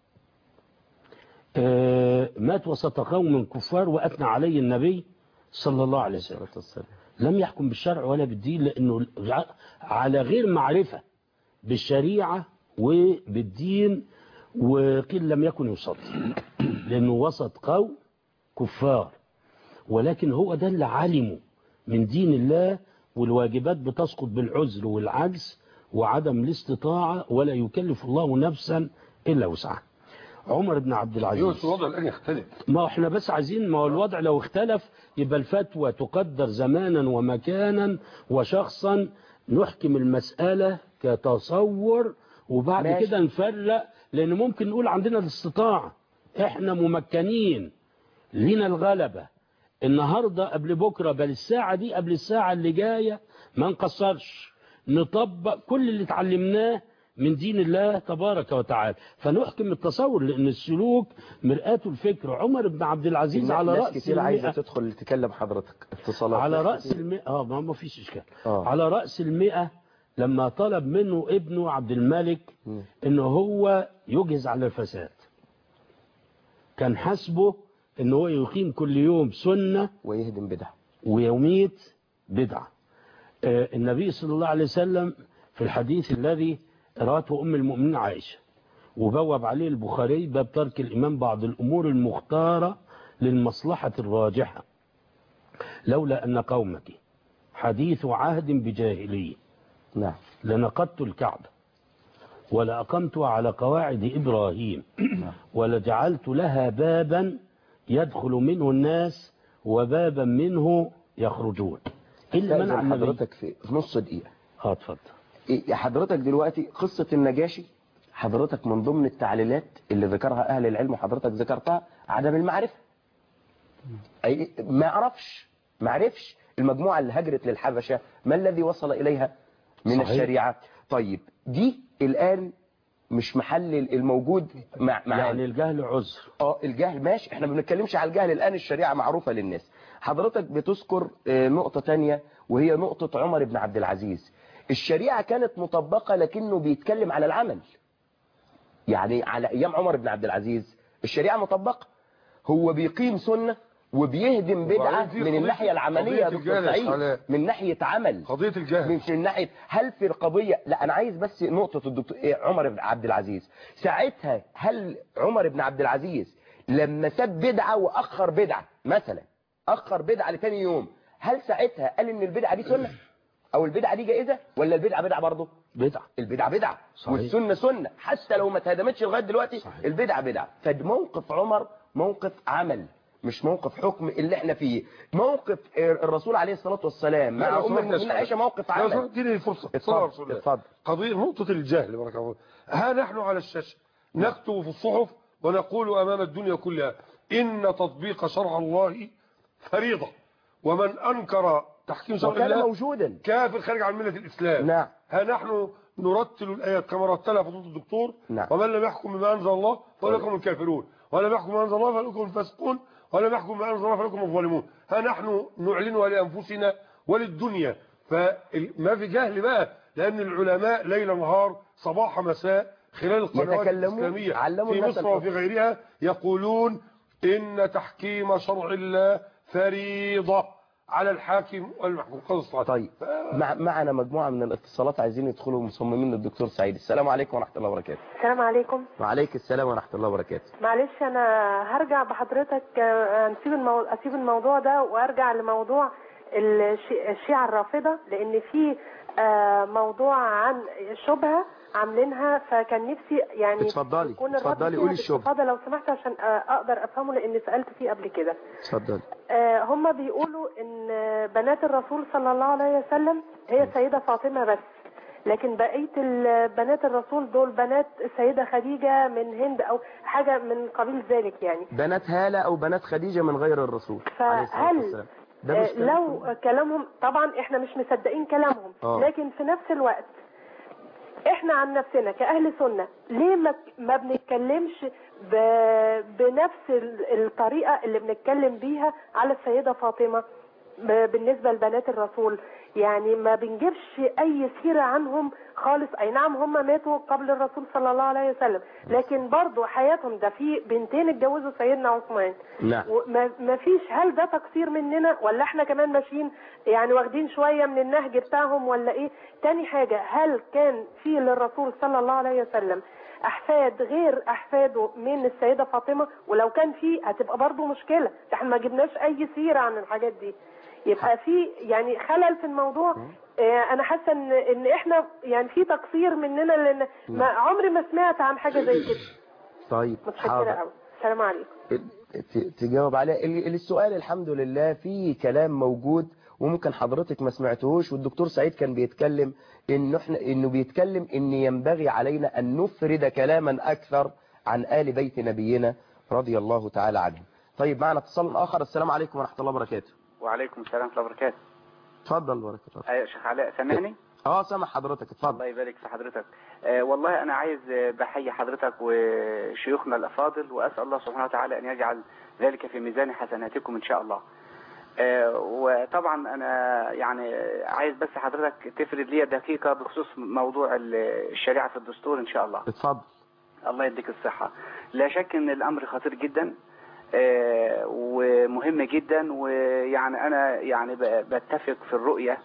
آه مات وسط قوم كفار وأثنى عليه النبي صلى الله عليه وسلم. لم يحكم بالشرع ولا بالدين لأنه على غير معرفة بالشريعة وبالدين، وقيل لم يكن يصلي لأنه وسط قوم كفار، ولكن هو ده اللي علمه من دين الله، والواجبات بتسقط بالعذر والعجز وعدم الاستطاعة، ولا يكلف الله نفسا إلا وسعها. عمر بن عبد العزيز الوضع الآن يختلف. ما احنا بس عايزين، ما هو الوضع لو اختلف يبقى الفتوى تقدر زمانا ومكانا وشخصا، نحكم المسألة كتصور وبعد ماشي. كده نفرق، لأن ممكن نقول عندنا الاستطاعة، احنا ممكنين لنا الغلبة النهاردة قبل بكرة، بل الساعة دي قبل الساعة اللي جاية، ما نقصرش، نطبق كل اللي اتعلمناه من دين الله تبارك وتعالى، فنحكم التصور، لأن السلوك مرآة الفكر. عمر بن عبد العزيز على رأس كتير عايزة تدخل تكلم حضرتك اتصالات على رأس المئة، اه ما فيش إشكال. على رأس المئة لما طلب منه ابنه عبد الملك م. إنه هو يجهز على الفساد، كان حسبه إنه هو يقيم كل يوم سنة ويهدم بدعة ويميت بدعة. آه النبي صلى الله عليه وسلم في الحديث الذي رواته أم المؤمنين عائشة وبوب عليه البخاري باب ترك الإمام بعض الأمور المختارة للمصلحة الراجحة، لولا أن قومك حديث عهد بجاهلية نعم لنقضت الكعبة ولأقمت على قواعد إبراهيم ولجعلت لها بابا يدخل منه الناس وبابا منه يخرجون. إلا منع حضرتك في نص دقيقة. اه اتفضل. حضرتك دلوقتي قصة النجاشي، حضرتك من ضمن التعليلات اللي ذكرها أهل العلم وحضرتك ذكرتها عدم المعرفة. أي ما عرفش ما عرفش المجموعة اللي هجرت للحبشة ما الذي وصل إليها من صحيح. الشريعة. طيب دي الآن مش محل الموجود مع, مع يعني الجهل عذر. اه الجهل ماشي، احنا ما بنتكلمش على الجهل الآن، الشريعة معروفة للناس. حضرتك بتذكر نقطة تانية وهي نقطة عمر بن عبد العزيز. الشريعة كانت مطبقة لكنه بيتكلم على العمل، يعني على أيام عمر بن عبد العزيز الشريعة مطبقة، هو بيقيم سنة وبيهدم بدعة من الناحية العملية دكتور سعيد، من ناحية عمل قضية الجهل، من ناحية هل في القضية. لا أنا عايز بس نقطة الدكتور عمر بن عبد العزيز ساعتها، هل عمر بن عبد العزيز لما ساب بدعة وأخر بدعة مثلا، أخر بدعة لتاني يوم، هل ساعتها قال إن البدعة دي سنة او البدعه دي جائزه ولا البدعه بدعه برضه؟ بدعه. البدعه بدعه والسنه سنه حتى لو ما اتهدمتش لغايه دلوقتي. صحيح. البدعه بدعه. فموقف عمر موقف عمل مش موقف حكم اللي احنا فيه. موقف الرسول عليه الصلاه والسلام مع ام المؤمنين عائشه موقف عمل. اديني فرصه. اتفضل اتفضل. قضيه نقطه الجهل بارك الله. ها نحن على الشاشه نكتب في الصحف ونقول امام الدنيا كلها ان تطبيق شرع الله فريضه، ومن انكر تحكيم شرع الله موجودا كافر خارج عن مله الاسلام. نعم. ها نحن نرتل الايات كما رتلها فضيله الدكتور. نعم. ومن لم يحكم بما انزل الله فاولئك هم الكافرون، ولم يحكم بما انزل الله فاولئك هم الفاسقون، ولم يحكم بما انزل الله فاولئك هم الظالمون. ها نحن نعلنها لانفسنا وللدنيا، فما في جهل بقى، لان العلماء ليل نهار صباح مساء خلال القنوات الاسلاميه في مصر وفي غيرها يقولون ان تحكيم شرع الله فريضه على الحاكم والمحكوم. طيب مع معنا مجموعة من الاتصالات عايزين يدخلوا مصممين للدكتور سعيد. السلام عليكم ورحمة الله وبركاته. السلام عليكم. وعليك السلام ورحمة الله وبركاته. معلش أنا هرجع بحضرتك نسيب المو... أسيب الموضوع ده وأرجع لموضوع الشيعة الرافضة، لأن في موضوع عن شبهة عاملينها، فكان نفسي يعني اتفضلي اتفضلي قولي الشبهة. اتفضل لو سمحت عشان اقدر افهمه، لان سالت فيه قبل كده. اتفضلي. آه هم بيقولوا ان بنات الرسول صلى الله عليه وسلم هي السيده فاطمه بس، لكن بقيه بنات الرسول دول بنات السيده خديجه من هند او حاجه من قبيل ذلك، يعني بنات هاله او بنات خديجه من غير الرسول عليه الصلاه والسلام. آه لو كلامهم طبعا احنا مش مصدقين كلامهم. أوه. لكن في نفس الوقت احنا عن نفسنا كأهل سنة ليه ما, ما بنتكلمش بنفس الطريقة اللي بنتكلم بيها على السيدة فاطمة؟ بالنسبة لبنات الرسول يعني ما بنجيبش اي سيرة عنهم خالص. اي نعم هم ماتوا قبل الرسول صلى الله عليه وسلم، لكن برضو حياتهم ده في بنتين اتجوزوا سيدنا عثمان. نعم. ما فيش، هل ده تقصير مننا ولا احنا كمان ماشيين يعني واخدين شوية من النهج بتاعهم ولا ايه؟ تاني حاجة، هل كان في للرسول صلى الله عليه وسلم احفاد غير احفاده من السيدة فاطمة؟ ولو كان في هتبقى برضو مشكلة، احنا ما جبناش اي سيرة عن الحاجات دي، يبقى في يعني خلل في الموضوع. اه انا حاسه ان ان احنا يعني في تقصير مننا، لان ما عمري ما سمعت عن حاجه زي كده. طيب متشكره قوي. السلام عليكم. تجاوب عليه السؤال. الحمد لله في كلام موجود وممكن حضرتك ما سمعتهوش، والدكتور سعيد كان بيتكلم انه احنا انه بيتكلم ان ينبغي علينا ان نفرد كلاما اكثر عن آل بيت نبينا رضي الله تعالى عنهم. طيب معنا اتصال اخر. السلام عليكم ورحمه الله وبركاته. وعليكم السلام ورحمه الله وبركاته. اتفضل بارك الله. ايوه يا شيخ علاء، سامعني؟ اه سامع حضرتك، اتفضل. الله يبارك في حضرتك. آه والله انا عايز بحيي حضرتك وشيوخنا الافاضل، واسال الله سبحانه وتعالى ان يجعل ذلك في ميزان حسناتكم ان شاء الله. آه وطبعا انا يعني عايز بس حضرتك تفرد لي دقيقه بخصوص موضوع الشريعه في الدستور ان شاء الله. اتفضل. الله يديك الصحه. لا شك ان الامر خطير جدا آه ومهم جدا، ويعني انا يعني بتفق في الرؤيه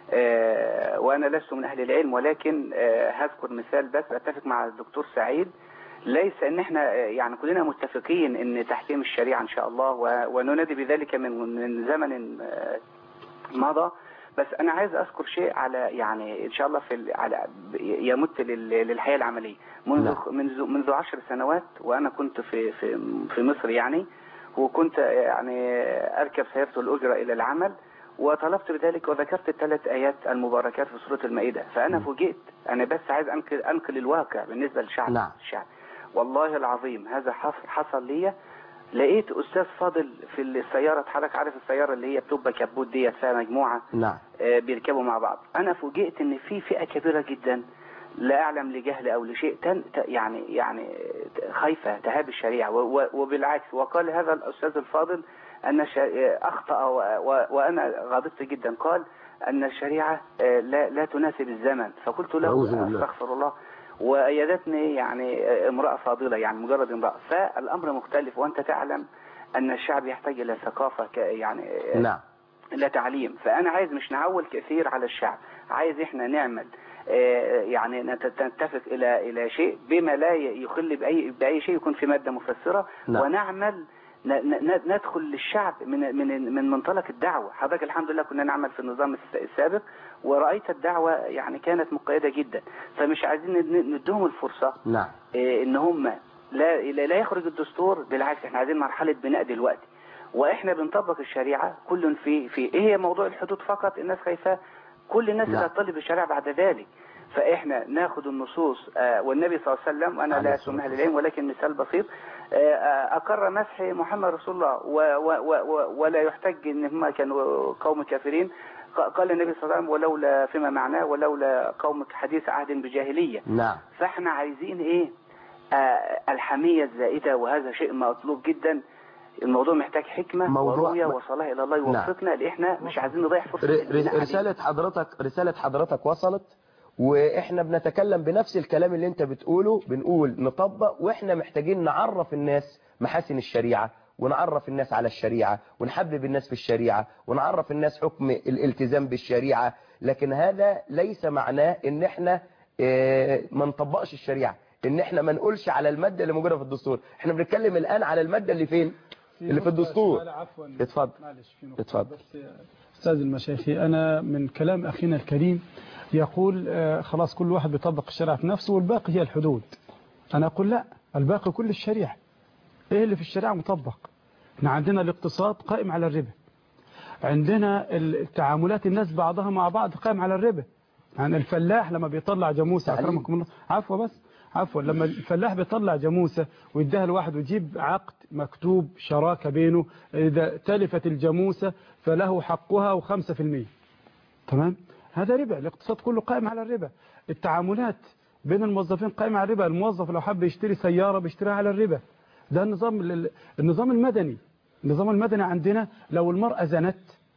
آه وانا لست من اهل العلم، ولكن آه هذكر مثال بس. اتفق مع الدكتور سعيد، ليس ان احنا يعني كلنا متفقين ان تحكيم الشريعه ان شاء الله، وننادي بذلك من من زمن آه مضى، بس انا عايز اذكر شيء على يعني ان شاء الله في على يمت للحياه العمليه. منذ منذ منذ عشر سنوات وانا كنت في في في مصر يعني، وكنت يعني اركب سيارة الاجرة الى العمل، وطلبت بذلك وذكرت الثلاث ايات المباركات في سورة المائدة. فانا فوجئت، انا بس عايز انقل انقل الواقع بالنسبة للشعب. نعم. الشعب والله العظيم هذا حصل لي. لقيت استاذ فاضل في السيارة، حضرتك عارف السيارة اللي هي بتبقى كبوت ديت فيها مجموعة. نعم. آه بيركبوا مع بعض. انا فوجئت ان في فئة كبيرة جدا لا اعلم لجهل او لشيء تن يعني يعني خايفة تهاب الشريعة، وبالعكس. وقال هذا الاستاذ الفاضل ان اخطأ وانا غضبت جدا. قال ان الشريعة لا لا تناسب الزمن. فقلت له استغفر الله، وأيدتني يعني امرأة فاضلة، يعني مجرد امرأة. فالأمر مختلف، وأنت تعلم أن الشعب يحتاج إلى ثقافة يعني نعم. إلى تعليم. فأنا عايز مش نعول كثير على الشعب، عايز إحنا نعمل يعني نتفق إلى إلى شيء بما لا يخل بأي بأي شيء، يكون في مادة مفسرة. نعم. ونعمل ندخل للشعب من من من منطلق الدعوة. حضرتك الحمد لله كنا نعمل في النظام السابق، ورأيت الدعوة يعني كانت مقيدة جدا. فمش عايزين ندهم الفرصة. نعم. ان هم لا لا يخرج الدستور، بالعكس احنا عايزين مرحلة بناء دلوقتي، واحنا بنطبق الشريعة كل في في ايه هي موضوع الحدود فقط الناس خايفة، كل الناس اللي هتطالب بالشريعة بعد ذلك. فاحنا ناخد النصوص آه والنبي صلى الله عليه وسلم، وانا لا اسمح للعلم ولكن مثال بسيط، آه اقر مسح محمد رسول الله و و و ولا يحتج ان هم كانوا قوم كافرين. قال النبي صلى الله عليه وسلم ولولا فيما معناه ولولا قومك حديث عهد بجاهلية. نعم. فاحنا عايزين ايه آه الحمية الزائدة، وهذا شيء مطلوب جدا. الموضوع محتاج حكمة ورؤية وصلاة إلى الله يوفقنا. نعم. لإحنا مش عايزين نضيع فرصة. رسالة حضرتك رسالة حضرتك وصلت، واحنا بنتكلم بنفس الكلام اللي انت بتقوله. بنقول نطبق، واحنا محتاجين نعرف الناس محاسن الشريعة، ونعرف الناس على الشريعة، ونحبب الناس في الشريعة، ونعرف الناس حكم الالتزام بالشريعة. لكن هذا ليس معناه ان احنا اه ما نطبقش الشريعة، ان احنا ما نقولش على المادة اللي موجودة في الدستور. احنا بنتكلم الان على المادة اللي فين؟ اللي في الدستور. اتفضل. معلش في اتفضل. بس استاذ المشايخي، انا من كلام اخينا الكريم يقول آه خلاص كل واحد بيطبق الشريعة في نفسه والباقي هي الحدود. انا اقول لا، الباقي كل الشريعة. ايه اللي في الشريعة مطبق؟ احنا عندنا الاقتصاد قائم على الربا، عندنا التعاملات الناس بعضها مع بعض قائم على الربا. يعني الفلاح لما بيطلع جاموسه، اكرمكم الله، عفوا بس عفوا لما الفلاح بيطلع جاموسه ويديها لواحد ويجيب عقد مكتوب شراكه بينه، اذا تلفت الجاموسه فله حقها وخمسة في المية. تمام؟ هذا ربا. الاقتصاد كله قائم على الربا. التعاملات بين الموظفين قائمه على الربا. الموظف لو حب يشتري سياره بيشتريها على الربا. ده النظام النظام المدني. النظام المدني عندنا لو المرأة زنت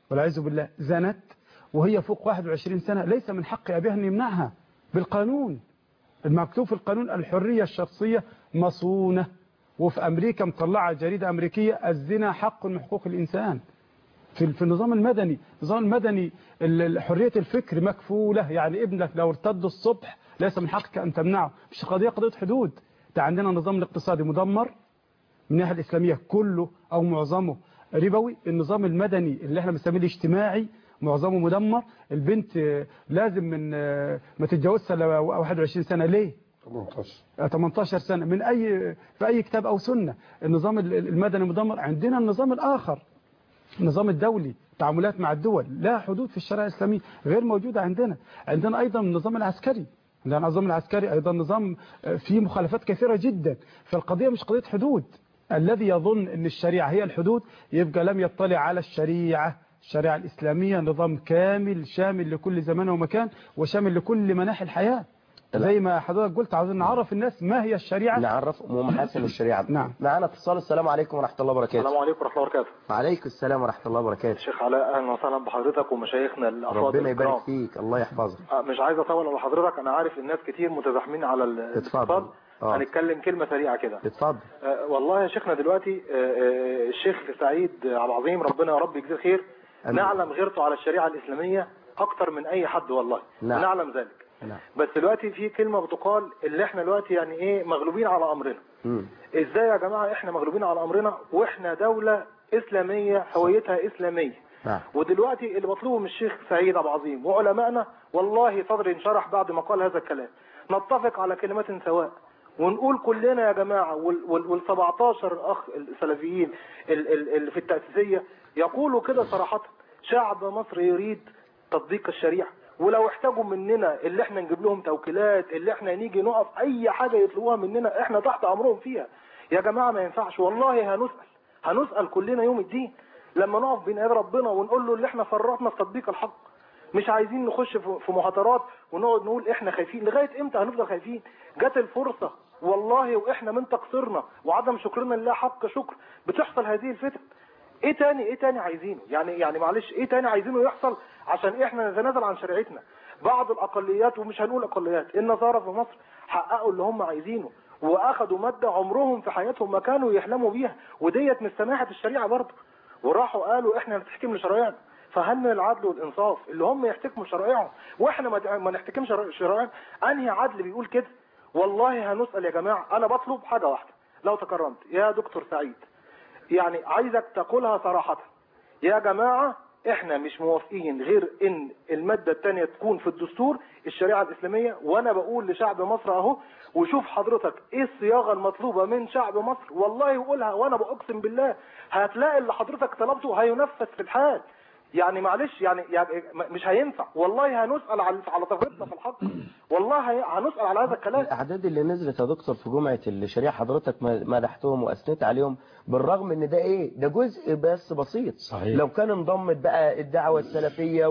والعياذ بالله زنت وهي فوق واحد وعشرين سنة، ليس من حق أبيها أن يمنعها بالقانون. المكتوب في القانون الحرية الشخصية مصونة. وفي أمريكا مطلعة جريدة أمريكية الزنا حق من حقوق الإنسان. في في النظام المدني، النظام المدني حرية الفكر مكفولة، يعني ابنك لو ارتد الصبح ليس من حقك أن تمنعه. مش قضية قضية حدود. ده عندنا النظام الاقتصادي مدمر من الناحية الإسلامية كله أو معظمه ربوي. النظام المدني اللي احنا بنسميه الاجتماعي معظمه مدمر. البنت لازم من ما تتجوزش الا واحد وعشرين سنة. ليه؟ ثمانية عشر ثمانية عشر سنة من أي في أي كتاب أو سنة. النظام المدني مدمر. عندنا النظام الآخر النظام الدولي، تعاملات مع الدول، لا حدود في الشريعة الإسلامية غير موجودة عندنا. عندنا أيضا النظام العسكري، عندنا النظام العسكري أيضا نظام فيه مخالفات كثيرة جدا. فالقضية مش قضية حدود. الذي يظن أن الشريعة هي الحدود يبقى لم يطلع على الشريعة. الشريعة الإسلامية نظام كامل شامل لكل زمان ومكان وشامل لكل مناحي الحياة. زي ما حضرتك قلت عاوزين نعرف الناس ما هي الشريعة، نعرف ومحاسن الشريعة. نعم. معنا اتصال. السلام عليكم ورحمة الله وبركاته. السلام عليكم ورحمة الله وبركاته. وعليكم السلام ورحمة الله وبركاته. شيخ علاء أهلا وسهلا بحضرتك ومشايخنا الأفاضل. ربنا يبارك فيك، الله يحفظك. مش عايز أطول على حضرتك، أنا عارف الناس كتير متزاحمين على الاتصال. هنتكلم كلمة سريعة كده. اتفضل. أه والله يا شيخنا دلوقتي أه الشيخ سعيد عبد العظيم ربنا يا رب يجزيه خير، نعلم غيرته على الشريعة الإسلامية أكتر من أي حد والله. نعم. نعلم ذلك. نعم. بس دلوقتي في كلمة بتقال اللي احنا دلوقتي يعني ايه مغلوبين على امرنا. مم. ازاي يا جماعة احنا مغلوبين على امرنا واحنا دولة اسلامية هويتها اسلامية. نعم. ودلوقتي اللي بطلبه من الشيخ سعيد عبد العظيم وعلمائنا والله صدري انشرح بعد ما قال هذا الكلام. نتفق على كلمات سواء ونقول كلنا يا جماعة وال سبعتاشر اخ السلفيين اللي في التأسيسية يقولوا كده صراحة شعب مصر يريد تطبيق الشريعة، ولو احتاجوا مننا اللي احنا نجيب لهم توكيلات اللي احنا نيجي نقف اي حاجة يطلبوها مننا احنا تحت امرهم فيها. يا جماعة ما ينفعش والله هنسأل هنسأل كلنا يوم الدين لما نقف بين ايد ربنا ونقول له اللي احنا فرطنا في تطبيق الحق. مش عايزين نخش في محاضرات ونقعد نقول احنا خايفين. لغاية امتى هنفضل خايفين؟ جت الفرصة والله واحنا من تقصيرنا وعدم شكرنا لله حق شكر بتحصل هذه الفتن. ايه تاني ايه تاني عايزينه؟ يعني يعني معلش ايه تاني عايزينه يحصل عشان احنا نتنازل عن شريعتنا؟ بعض الاقليات ومش هنقول اقليات، النصارى في مصر حققوا اللي هم عايزينه واخدوا مادة عمرهم في حياتهم ما كانوا يحلموا بيها، وديت من سماحة الشريعة برضه، وراحوا قالوا احنا نحتكم لشرائعنا. فهل من العدل والانصاف اللي هم يحتكموا شرائعهم واحنا ما نحتكمش شرائعنا؟ انهي عدل بيقول كده؟ والله هنسأل يا جماعة. انا بطلب حاجة واحدة لو تكرمت يا دكتور سعيد، يعني عايزك تقولها صراحة يا جماعة احنا مش موافقين غير ان المادة الثانية تكون في الدستور الشريعة الاسلامية. وانا بقول لشعب مصر اهو وشوف حضرتك ايه الصياغة المطلوبة من شعب مصر والله وقولها وانا بأقسم بالله هتلاقي اللي حضرتك طلبته هينفذ في الحال. يعني معلش يعني, يعني مش هينفع والله هنسأل على على تفريطنا في الحق والله هنسأل على هذا الكلام. الأعداد اللي نزلت يا دكتور في جمعة الشريعة حضرتك مدحتهم وأثنيت عليهم بالرغم ان ده ايه ده جزء بس بسيط. صحيح. لو كان انضمت بقى الدعوة السلفية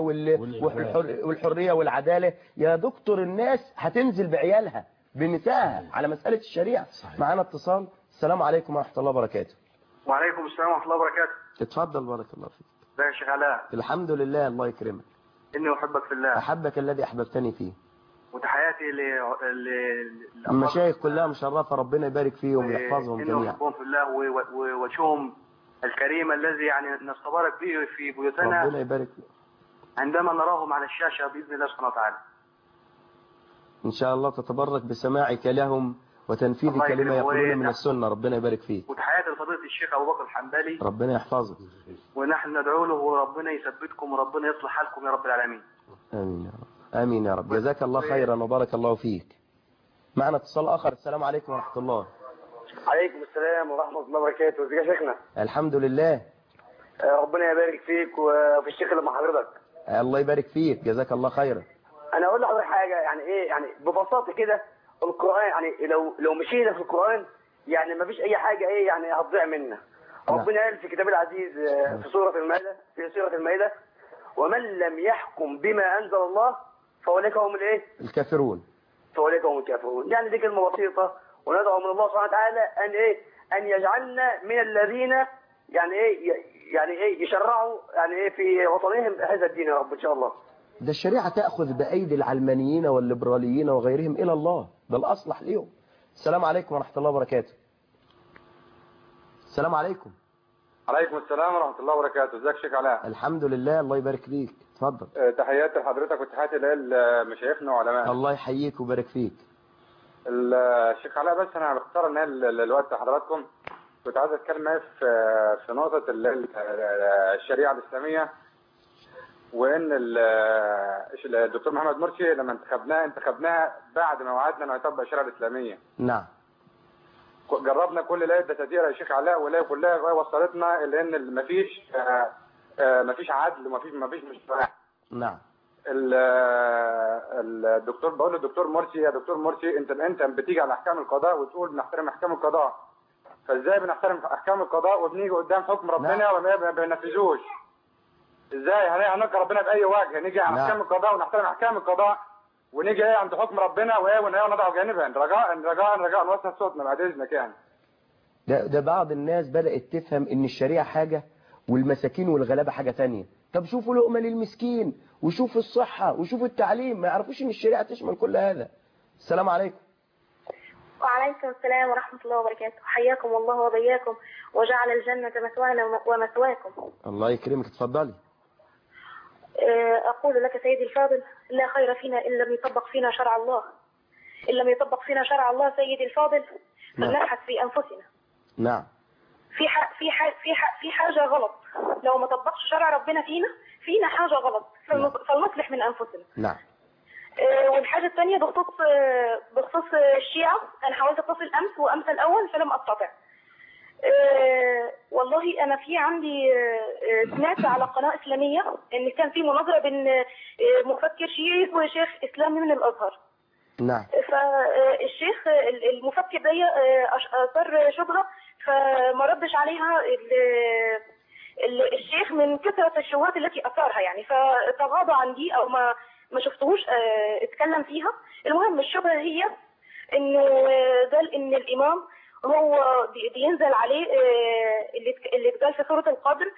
والحرية والعدالة يا دكتور الناس هتنزل بعيالها بنسائها على مسألة الشريعة. صحيح. معانا اتصال. السلام عليكم ورحمة الله وبركاته. وعليكم السلام ورحمة الله وبركاته. اتفضل بارك الله فيك. ازيك يا شيخ علاء؟ الحمد لله الله يكرمك. إني أحبك في الله. أحبك الذي أحببتني فيه. وتحياتي المشايخ كلها مشرفة ربنا يبارك فيهم ويحفظهم جميعا. إني أحبهم في الله ووجههم الكريم الذي يعني نستبارك به في بيوتنا. ربنا يبارك فيه. عندما نراهم على الشاشة بإذن الله سبحانه وتعالى. إن شاء الله تتبرك بسماعك لهم وتنفيذ كلمة يقولون من السنة. ربنا يبارك فيك. وتحياتي لفضيلة الشيخ أبو بكر الحنبلي. ربنا يحفظك. ونحن ندعو له وربنا يثبتكم وربنا يصلح حالكم يا رب العالمين. آمين يا رب. آمين يا رب. جزاك الله خيرا وبارك الله فيك. معنا اتصال آخر. السلام عليكم ورحمة الله. عليكم السلام ورحمة الله وبركاته. ازيك يا شيخنا؟ الحمد لله. ربنا يبارك فيك وفي الشيخ اللي مع حضرتك. الله يبارك فيك جزاك الله خيرا. انا اقول لحضرتك حاجة يعني ايه يعني ببساطة كده القرآن يعني لو لو مشينا في القرآن يعني ما فيش اي حاجة ايه يعني هتضيع منا. ربنا قال في كتاب العزيز في سورة المائدة في سورة المائدة ومن لم يحكم بما أنزل الله فأولئك هم الايه؟ الكافرون. فأولئك هم الكافرون. يعني دي كلمة بسيطة وندعو من الله سبحانه وتعالى أن ايه؟ أن يجعلنا من الذين يعني ايه يعني ايه يشرعوا يعني ايه في وطنهم هذا الدين يا رب ان شاء الله. ده الشريعة تأخذ بأيدي العلمانيين والليبراليين وغيرهم إلى الله، ده الأصلح ليهم. السلام عليكم ورحمة الله وبركاته. السلام عليكم. عليكم السلام ورحمة الله وبركاته. ازيك شيخ علاء؟ الحمد لله، الله يبارك فيك. اتفضل. أه تحياتي لحضرتك وتحياتي لمشايخنا وعلمائنا. الله يحييك ويبارك فيك. الشيخ علاء، بس انا باختصار ان الوقت حضراتكم كنت عايز اتكلم في في نقطة الشريعة الإسلامية، وان الدكتور محمد مرسي لما انتخبناه انتخبناه بعد ما وعدنا انه يطبق الشريعة الإسلامية. نعم. جربنا كل الايه الدساتير يا شيخ علاء، والايه كلها وصلتنا الى ان مفيش مفيش عدل ومفيش مفيش مشروع. نعم. الدكتور بقول للدكتور مرسي، يا دكتور مرسي انت انت بتيجي على احكام القضاء وتقول بنحترم احكام القضاء، فازاي بنحترم احكام القضاء وبنيجي قدام حكم ربنا وما بننفذوش؟ ازاي هنلقى ربنا باي وجه؟ نيجي على احكام القضاء ونحترم احكام القضاء ونيجي ايه عند حكم ربنا وايه ونهايه ونضعه جانبا، رجاء رجاء رجاء نوصل صوتنا بعد اذنك يعني. ده ده بعض الناس بدأت تفهم ان الشريعة حاجة والمساكين والغلابة حاجة تانية. طب شوفوا لقمة للمسكين وشوفوا الصحة وشوفوا التعليم، ما يعرفوش ان الشريعة تشمل كل هذا. السلام عليكم. وعليكم السلام ورحمة الله وبركاته. حياكم الله وبياكم وجعل الجنة مثوانا ومثواكم. الله يكرمك، اتفضلي. أقول لك سيدي الفاضل، لا خير فينا إن لم يطبق فينا شرع الله. إن لم يطبق فينا شرع الله سيدي الفاضل فلنبحث في أنفسنا. نعم. في ح... في ح... في ح... في حاجة غلط. لو ما طبقش شرع ربنا فينا فينا حاجة غلط، فلن... فلنصلح من أنفسنا. نعم. أه والحاجة الثانية بخصوص بخصوص الشيعة، أنا حاولت أتصل أمس وأمس الأول فلم أستطع. أه والله أنا في عندي أه سمعت على قناة إسلامية إن كان في مناظرة بين أه مفكر شيعي وشيخ إسلامي من الأزهر. نعم. فالشيخ المفكر ده أثار شبهة فما ردش عليها الشيخ من كثرة الشبهات التي أثارها يعني، فتغاضى عن دي أو ما ما شفتهوش اتكلم فيها. المهم الشبهة هي إنه قال إن الإمام هو بينزل عليه اللي اتقال في سورة القدر،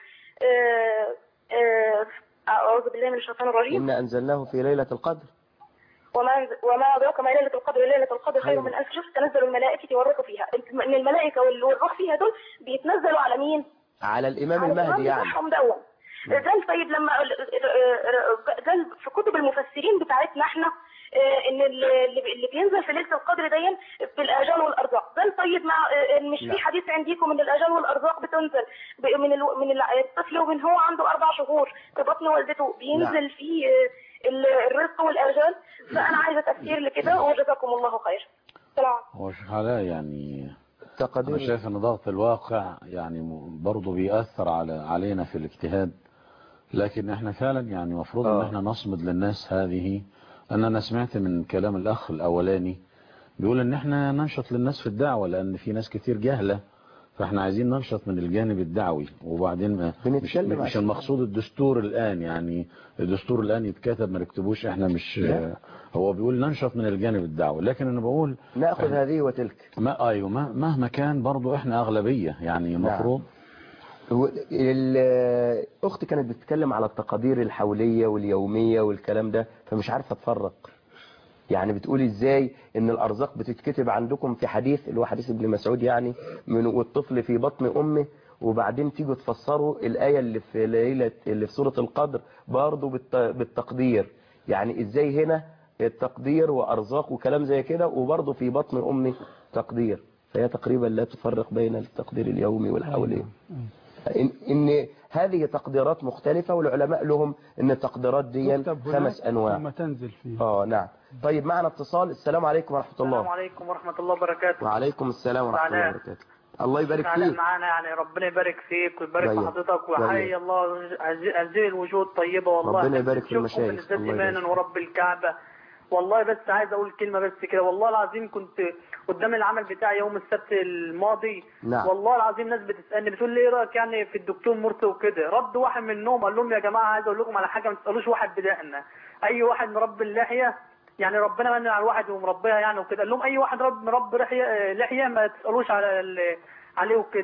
أعوذ بالله من الشيطان الرجيم، إن أنزلناه في ليلة القدر وما وما أدراك ما ليلة القدر، ليلة القدر خير من ألف شهر تنزل الملائكة والروح فيها. إن الملائكة والروح فيها دول بيتنزلوا على مين؟ على الإمام المهدي يعني. قال طيب لما قال في كتب المفسرين بتاعتنا احنا ان اللي بينزل في ليله القدر دي بالاجال والارزاق. قال طيب مع مش في حديث عندكم ان الاجال والارزاق بتنزل من من الطفل ومن هو عنده اربع شهور في بطن والدته بينزل فيه الرزق والاجال؟ فانا عايزه تفسير لكده وجزاكم الله خير. سلام. هو شيخ علاء يعني تقدير. انا شايف ان ضغط الواقع يعني برضه بيأثر على علينا في الاجتهاد، لكن احنا فعلا يعني المفروض ان احنا نصمد للناس هذه. ان انا سمعت من كلام الاخ الاولاني بيقول ان احنا ننشط للناس في الدعوة لان في ناس كتير جاهلة، فاحنا عايزين ننشط من الجانب الدعوي. وبعدين مش, مش المقصود الدستور الان، يعني الدستور الان يتكتب ما نكتبوش احنا، مش لا. هو بيقول ننشط من الجانب الدعوي، لكن انا بقول ناخذ هذه وتلك. ما ايوه مهما كان برضو احنا اغلبية يعني المفروض. الاخت كانت بتتكلم على التقادير الحولية واليومية والكلام ده، فمش عارفة تفرق. يعني بتقول ازاي ان الارزاق بتتكتب عندكم في حديث اللي هو حديث ابن مسعود يعني من والطفل في بطن امه، وبعدين تيجوا تفسروا الايه اللي في ليله اللي في سوره القدر برضه بالتقدير. يعني ازاي هنا التقدير وارزاق وكلام زي كده وبرضه في بطن امه تقدير؟ فهي تقريبا لا تفرق بين التقدير اليومي والحولي. إن, إن هذه تقديرات مختلفة والعلماء لهم إن التقديرات دي خمس أنواع ثم تنزل فيه. آه نعم. طيب معنا اتصال. السلام عليكم ورحمة الله. السلام عليكم ورحمة الله وبركاته. وعليكم السلام ورحمة الله وبركاته. الله يبارك فيك. معانا يعني ربنا يبارك فيك ويبارك في حضرتك وحي الله هذه الوجوه الطيبة والله. ربنا يبارك في المشايخ. إيمانا ورب الكعبة. والله بس عايز اقول كلمة بس كده، والله العظيم كنت قدام العمل بتاعي يوم السبت الماضي. نعم. والله العظيم ناس بتسالني بتقول لي ايه رايك يعني في الدكتور مرسي وكده. رد واحد منهم قال لهم يا جماعه عايز اقول لكم على حاجه، ما تسالوش واحد بدقنا. اي واحد مربي اللحيه يعني ربنا من على الواحد ومربيها يعني وكده. قال لهم اي واحد رب مربي لحيه لحيه ما تسالوش على عليه وكده.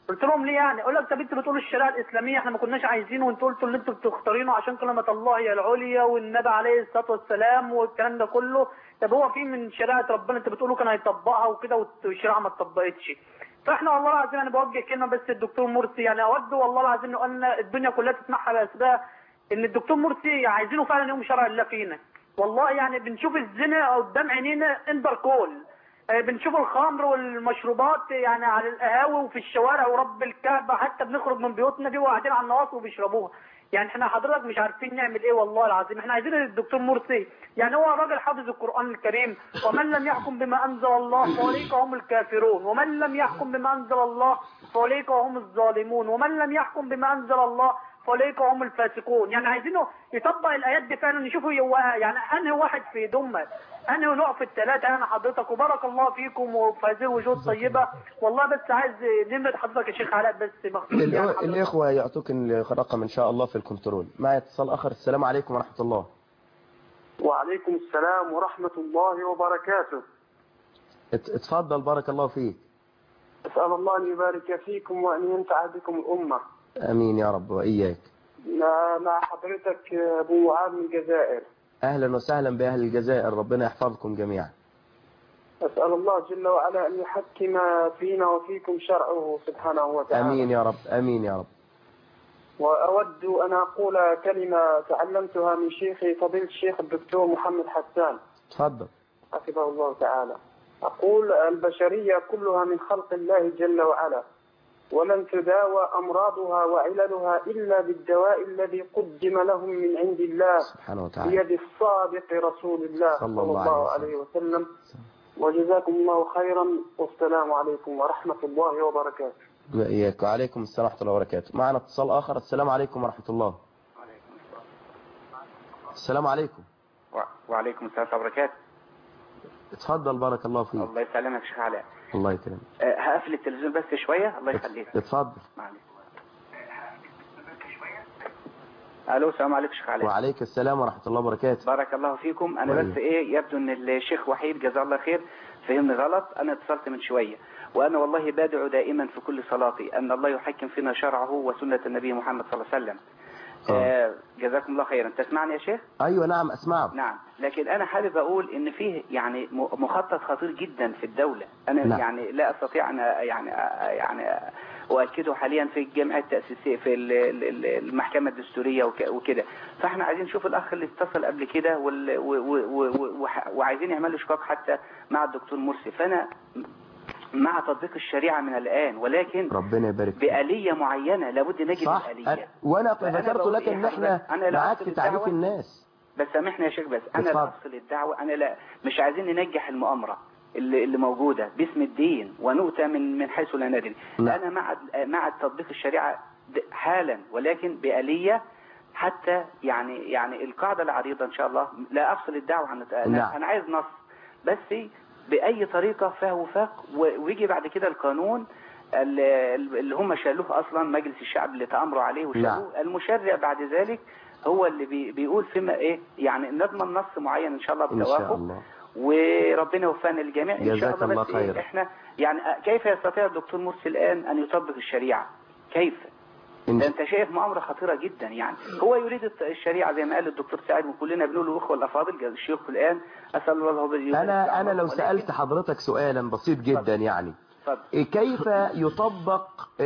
قلت لهم ليه يعني؟ اقول لك طب انتوا بتقولوا الشريعه الاسلاميه احنا ما كناش عايزينه، وانتوا قلتوا اللي انتوا بتختارينه عشان كلمه الله هي العليا والنبي عليه الصلاه والسلام والكلام ده كله. طب هو في من شريعه ربنا انتوا بتقولوا كان هيطبقها وكده والشريعه ما اتطبقتش. فاحنا والله العظيم انا بوجه كلمه بس الدكتور مرسي، يعني اود والله العظيم لو ان الدنيا كلها تسمعها باسباب ان الدكتور مرسي عايزينه فعلا يقوم شرع الله فينا. والله يعني بنشوف الزنا قدام عينينا اندر كول، بنشوف الخمر والمشروبات يعني على القهاوي وفي الشوارع ورب الكعبه، حتى بنخرج من بيوتنا دي وقاعدين على النواصي وبيشربوها. يعني احنا حضرتك مش عارفين نعمل ايه والله العظيم. احنا عايزين الدكتور مرسي، يعني هو راجل حافظ القرآن الكريم، ومن لم يحكم بما انزل الله فاولئك هم الكافرون، ومن لم يحكم بما انزل الله فاولئك هم الظالمون، ومن لم يحكم بما انزل الله فاولئك هم الفاسقون. يعني عايزينه يطبق الايات دي فعلا، يشوفوا يعني انهي واحد في دمه، انهي نوع في الثلاثه. انا حضرتك وبارك الله فيكم وفي هذه الوجوه الطيبه. والله بس عايز نمرة حضرتك يا شيخ علاء بس مخصوص. يعني الاخوه يعطوك الرقم ان شاء الله في الكنترول. معي اتصال اخر. السلام عليكم ورحمه الله. وعليكم السلام ورحمه الله وبركاته. اتفضل بارك الله فيك. اسال الله ان يبارك فيكم وان ينفع بكم الامه. امين يا رب واياك. مع حضرتك ابو معاذ من الجزائر. اهلا وسهلا باهل الجزائر، ربنا يحفظكم جميعا. اسال الله جل وعلا ان يحكم فينا وفيكم شرعه سبحانه وتعالى. امين يا رب امين يا رب. واود ان اقول كلمه تعلمتها من شيخي فضيله الشيخ الدكتور محمد حسان. تفضل. حفظه الله تعالى. اقول البشريه كلها من خلق الله جل وعلا، ولن تداوى أمراضها وعللها إلا بالدواء الذي قدم لهم من عند الله سبحانه وتعالى بيد الصادق رسول الله صلى الله عليه وسلم. وجزاكم الله خيرا والسلام عليكم ورحمة الله وبركاته. وإياك. وعليكم السلام ورحمة الله وبركاته. معنا اتصال آخر. السلام عليكم ورحمة الله. السلام عليكم. وعليكم السلام ورحمة الله وبركاته. اتفضل بارك الله فيك. الله يسلمك شيخ علاء. الله يكرمك. أه هقفل التلفزيون بس شوية. الله يخليك. اتفضل. الو السلام عليكم شيخ علاء. وعليك السلام ورحمة الله وبركاته. بارك الله فيكم. انا وعليك. بس ايه يبدو ان الشيخ وحيد جزاه الله خير فهمني غلط. انا اتصلت من شوية وانا والله بادع دائما في كل صلاتي ان الله يحكم فينا شرعه وسنة النبي محمد صلى الله عليه وسلم. آه جزاكم الله خيرا. تسمعني يا شيخ؟ ايوه نعم اسمعك. نعم. لكن انا حابب اقول ان فيه يعني مخطط خطير جدا في الدولة. انا نعم. يعني لا استطيع ان يعني يعني واكده حاليا في الجامعه التاسيسيه في المحكمه الدستوريه وكده. فاحنا عايزين نشوف الاخ اللي اتصل قبل كده وعايزين يعملوا شقاق حتى مع الدكتور مرسي. فانا مع تطبيق الشريعة من الآن، ولكن ربنا يبارك بآلية معينة لابد نجد صح. الآلية. وانا ذكرت لك ان احنا معاك في تعريف الناس. بس سامحني يا شيخ بس انا لا افصل الدعوة. انا لا مش عايزين ننجح المؤامرة اللي اللي موجودة باسم الدين ونؤتى من من حيث لا ندري. انا مع مع تطبيق الشريعة حالا، ولكن بآلية حتى يعني يعني القاعدة العريضة ان شاء الله. لا افصل الدعوة عن انا, أنا عايز نص بس بأي طريقة فيها وفاق، ويجي بعد كده القانون اللي هم شالوه أصلا مجلس الشعب اللي تأمروا عليه وشالوه. المشرع بعد ذلك هو اللي بي بيقول فيما إيه يعني نضمن نص معين إن شاء الله بتوافق، وربنا يوفقنا الجميع إن شاء الله. الله بس خير. إحنا يعني كيف يستطيع الدكتور مرسي الآن أن يطبق الشريعة؟ كيف؟ ده انت شايف مؤامرة خطيرة جدا. يعني هو يريد الشريعة زي ما قال الدكتور سعيد وكلنا بنقول له الاخوه الافاضل الشيوخ الان اسال الله باليوم. انا انا لو سالت حضرتك سؤالا بسيط جدا يعني فضل. كيف يطبق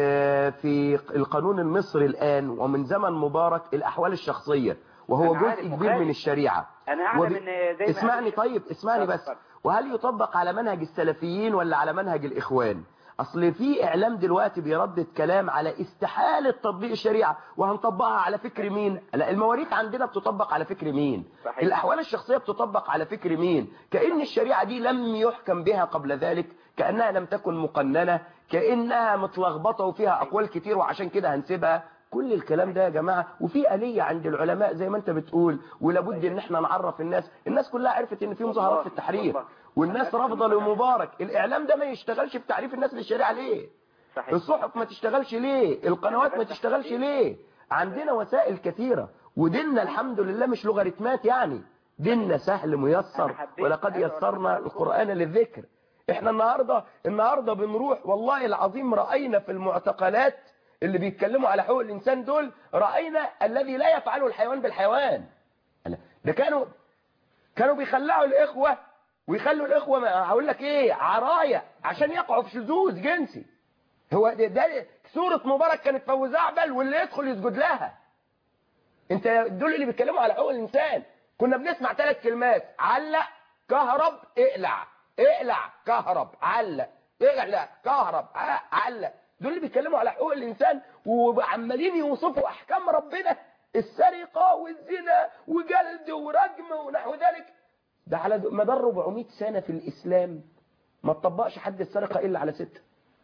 في القانون المصري الان ومن زمن مبارك الاحوال الشخصية وهو جزء كبير من الشريعة؟ انا اعلم وب... ان زي اسمعني طيب اسمعني بس. وهل يطبق على منهج السلفيين ولا على منهج الاخوان؟ اصل في اعلام دلوقتي بيردد كلام على استحالة تطبيق الشريعة وهنطبقها على فكر مين؟ لا المواريث عندنا بتطبق على فكر مين؟ صحيح. الاحوال الشخصية بتطبق على فكر مين؟ كأن الشريعة دي لم يحكم بها قبل ذلك، كأنها لم تكن مقننة، كأنها متلخبطة وفيها اقوال كتير وعشان كده هنسيبها. كل الكلام ده يا جماعة وفي آلية عند العلماء زي ما انت بتقول، ولابد ان احنا نعرف الناس. الناس كلها عرفت ان في مظاهرات في التحرير والناس رافضه لمبارك. الاعلام ده ما يشتغلش في تعريف الناس للشريعة ليه؟ صحيح. الصحف ما تشتغلش ليه؟ القنوات ما تشتغلش ليه؟ عندنا وسائل كثيرة وديننا الحمد لله مش لوغاريتمات، يعني ديننا سهل ميسر ولقد يسرنا القرآن للذكر. احنا النهاردة النهاردة بنروح والله العظيم رأينا في المعتقلات اللي بيتكلموا على حقوق الإنسان دول، رأينا الذي لا يفعله الحيوان بالحيوان. ده كانوا كانوا بيخلعوا الإخوة ويخلوا الإخوة ما هقول لك إيه عراية عشان يقعوا في شذوذ جنسي. هو ده, ده سورة مبارك كانت فوزعبل واللي يدخل يسجد لها. انت دول اللي بيتكلموا على حقوق الإنسان. كنا بنسمع ثلاث كلمات: علق، كهرب، اقلع. اقلع، كهرب، علق. اقلع، كهرب، علق. دول اللي بيتكلموا على حقوق الإنسان وعمالين يوصفوا أحكام ربنا، السرقة والزنا وجلد ورجم ونحو ذلك. ده على مدار أربعمائة سنة في الإسلام ما تطبقش حد السرقة إلا على ستة.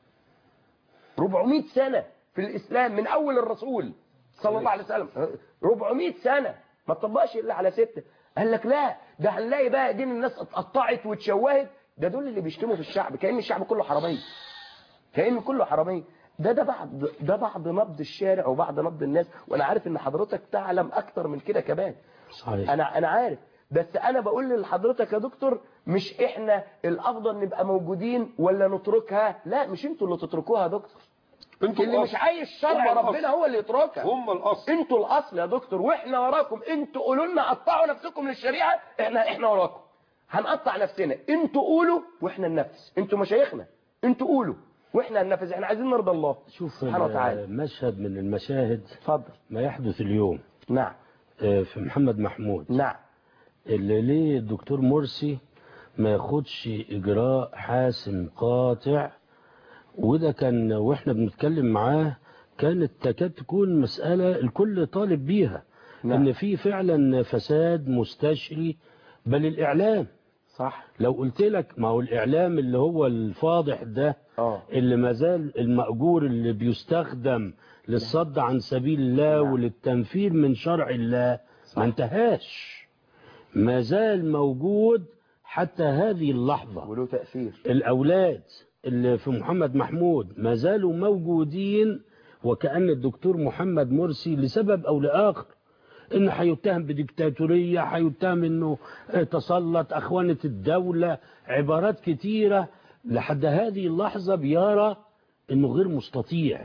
أربعمائة سنة في الإسلام من أول الرسول صلى الله عليه وسلم، أربعمائة سنة ما تطبقش إلا على ستة. قال لك لا، ده هنلاقي بقى دين الناس اتقطعت واتشوهت. ده دول اللي بيشتموا في الشعب كأن الشعب كله حرامية، كأن كله حرامية. ده ده بعض ده بعض نبض الشارع وبعض نبض الناس، وانا عارف ان حضرتك تعلم اكتر من كده كمان. صحيح. انا انا عارف، بس انا بقول لحضرتك يا دكتور مش احنا الافضل نبقى موجودين ولا نتركها، لا مش انتوا اللي تتركوها يا دكتور. انتوا اللي مش عايش شرع ربنا هو اللي يتركها. هم الاصل. انتوا الاصل يا دكتور، واحنا وراكم. انتوا قولوا لنا قطعوا نفسكم للشريعه، احنا احنا وراكم هنقطع نفسنا. انتوا قولوا واحنا ننفذ. انتوا مشايخنا، انتوا قولوا واحنا ننفذ. احنا عايزين نرضى الله شوف سبحانه وتعالى. مشهد من المشاهد اتفضل ما يحدث اليوم. نعم. في محمد محمود. نعم. اللي ليه الدكتور مرسي ما ياخدش اجراء حاسم قاطع، وده كان واحنا بنتكلم معاه كانت تكاد تكون مسألة الكل طالب بيها. نعم. ان في فعلا فساد مستشري، بل الاعلام. صح. لو قلت لك ما هو الاعلام اللي هو الفاضح ده أوه. اللي ما زال المأجور اللي بيستخدم للصد عن سبيل الله. نعم. وللتنفيذ من شرع الله. صح. ما انتهاش، ما زال موجود حتى هذه اللحظة، وله تأثير. الأولاد اللي في محمد محمود ما زالوا موجودين، وكأن الدكتور محمد مرسي لسبب أو لآخر إنه هيتهم بديكتاتورية، هيتهم إنه تسلط، أخوانة الدولة، عبارات كتيرة. لحد هذه اللحظة بيرى إنه غير مستطيع،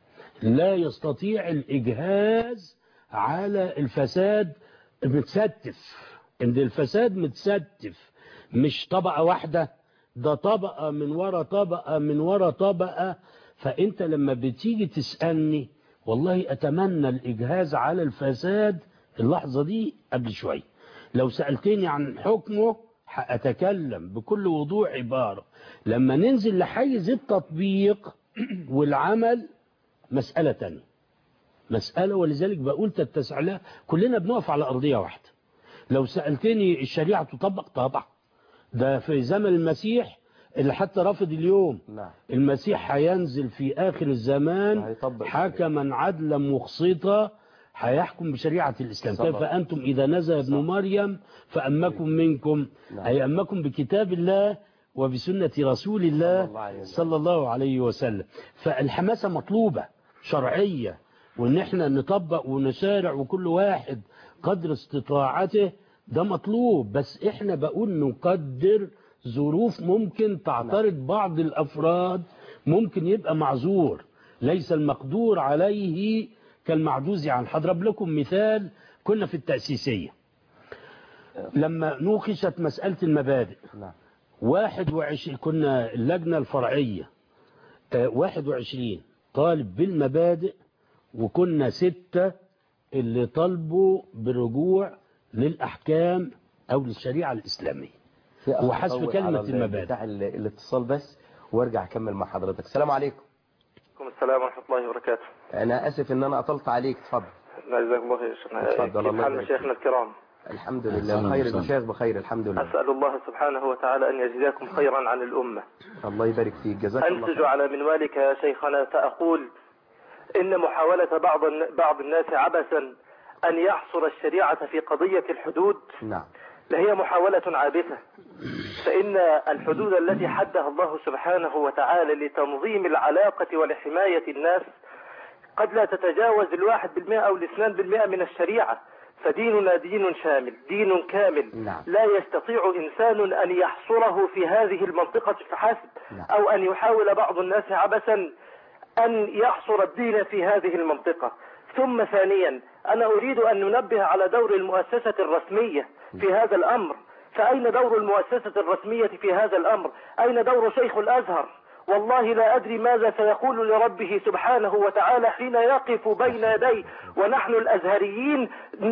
لا يستطيع الإجهاز على الفساد متستف. إن الفساد متستف مش طبقة واحدة، ده طبقة من ورا طبقة من ورا طبقة. فأنت لما بتيجي تسألني والله أتمنى الإجهاز على الفساد اللحظة دي قبل شوي. لو سألتني عن حكمه هأتكلم بكل وضوح عبارة. لما ننزل لحيز التطبيق والعمل مسألة تانية، مسألة. ولذلك بقول تتسع لها، كلنا بنقف على أرضية واحدة. لو سألتني الشريعة تطبق طبعا، ده في زمن المسيح اللي حتى رافض اليوم. نعم. المسيح هينزل في آخر الزمان حكما عدلا مقسطا، هيحكم بشريعة الإسلام. كيف أنتم إذا نزل ابن مريم فأمكم منكم. نعم. أي أمكم بكتاب الله وبسنة رسول الله صلى الله عليه وسلم. فالحماسة مطلوبة شرعية، وإن احنا نطبق ونسارع وكل واحد قدر استطاعته، ده مطلوب. بس احنا بقول نقدر ظروف ممكن تعترض بعض الأفراد، ممكن يبقى معذور. ليس المقدور عليه كالمعجوز عنه. هضرب لكم مثال. كنا في التأسيسية لما نوقشت مسألة المبادئ، واحد وعشرين كنا اللجنة الفرعية واحد وعشرين طالب بالمبادئ، وكنا ستة اللي طالبوا بالرجوع للأحكام أو للشريعة الإسلامية وحسب كلمة المبادئ. بتاع الاتصال بس وارجع أكمل مع حضرتك. السلام عليكم. وعليكم السلام ورحمة الله وبركاته. أنا آسف إن أنا أطلت عليك. اتفضل. لا جزاكم الله خير. اتفضل. كيف حال مشايخنا الكرام؟ الحمد لله بخير. المشايخ بخير الحمد لله. أسأل الله سبحانه وتعالى أن يجزاكم خيرا عن الأمة. الله يبارك فيك. جزاك الله خير. أنسج على منوالك يا شيخنا فأقول إن محاولة بعض بعض الناس عبثا أن يحصر الشريعة في قضية الحدود نعم لهي محاولة عابثة. فإن الحدود التي حدها الله سبحانه وتعالى لتنظيم العلاقة ولحماية الناس قد لا تتجاوز الواحد بالمئة أو الاثنان بالمئة من الشريعة. فديننا دين شامل دين كامل. نعم. لا يستطيع إنسان أن يحصره في هذه المنطقة فحسب. نعم. أو أن يحاول بعض الناس عبثا أن يحصر الدين في هذه المنطقة. ثم ثانيا أنا أريد أن ننبه على دور المؤسسة الرسمية في هذا الأمر. فأين دور المؤسسة الرسمية في هذا الأمر؟ أين دور شيخ الأزهر؟ والله لا أدري ماذا سيقول لربه سبحانه وتعالى حين يقف بين يديه، ونحن الأزهريين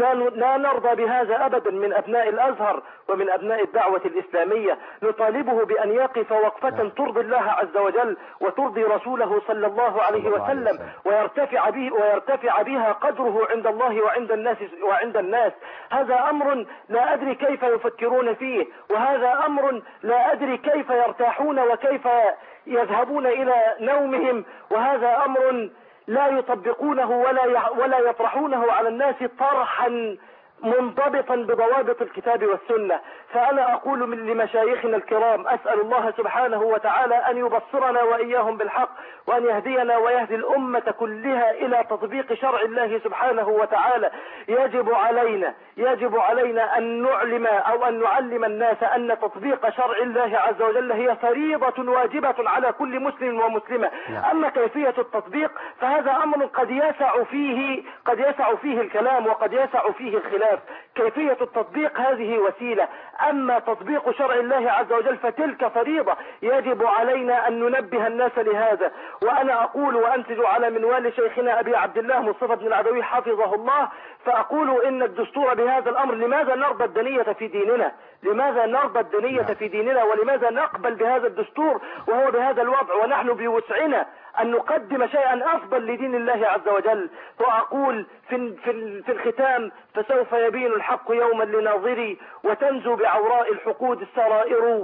لا نرضى بهذا أبدا من أبناء الأزهر ومن أبناء الدعوة الإسلامية. نطالبه بأن يقف وقفة ترضي الله عز وجل وترضي رسوله صلى الله عليه وسلم، ويرتفع به ويرتفع بها قدره عند الله وعند الناس وعند الناس. هذا أمر لا أدري كيف يفكرون فيه، وهذا أمر لا أدري كيف يرتاحون وكيف يذهبون إلى نومهم، وهذا أمر لا يطبقونه ولا ولا يطرحونه على الناس طرحا منضبطا بضوابط الكتاب والسنة. فأنا أقول من لمشايخنا الكرام أسأل الله سبحانه وتعالى أن يبصرنا وإياهم بالحق، وأن يهدينا ويهدي الأمة كلها إلى تطبيق شرع الله سبحانه وتعالى. يجب علينا يجب علينا أن نعلم أو أن نعلم الناس أن تطبيق شرع الله عز وجل هي فريضة واجبة على كل مسلم ومسلمة. أما كيفية التطبيق فهذا أمر قد يسع فيه قد يسع فيه الكلام وقد يسع فيه الخلاف. كيفية التطبيق هذه وسيلة، أما تطبيق شرع الله عز وجل فتلك فريضة. يجب علينا أن ننبه الناس لهذا. وأنا أقول وأنتج على منوال شيخنا أبي عبد الله مصطفى بن العدوي حفظه الله، فأقول إن الدستور بهذا الأمر، لماذا نرضى الدنية في ديننا؟ لماذا نرضى الدنية في ديننا ولماذا نقبل بهذا الدستور وهو بهذا الوضع، ونحن بوسعنا أن نقدم شيئا أفضل لدين الله عز وجل؟ وأقول في, في, في الختام: فسوف يبين الحق يوما لناظري، وتنزو بعوراء الحقود السرائر،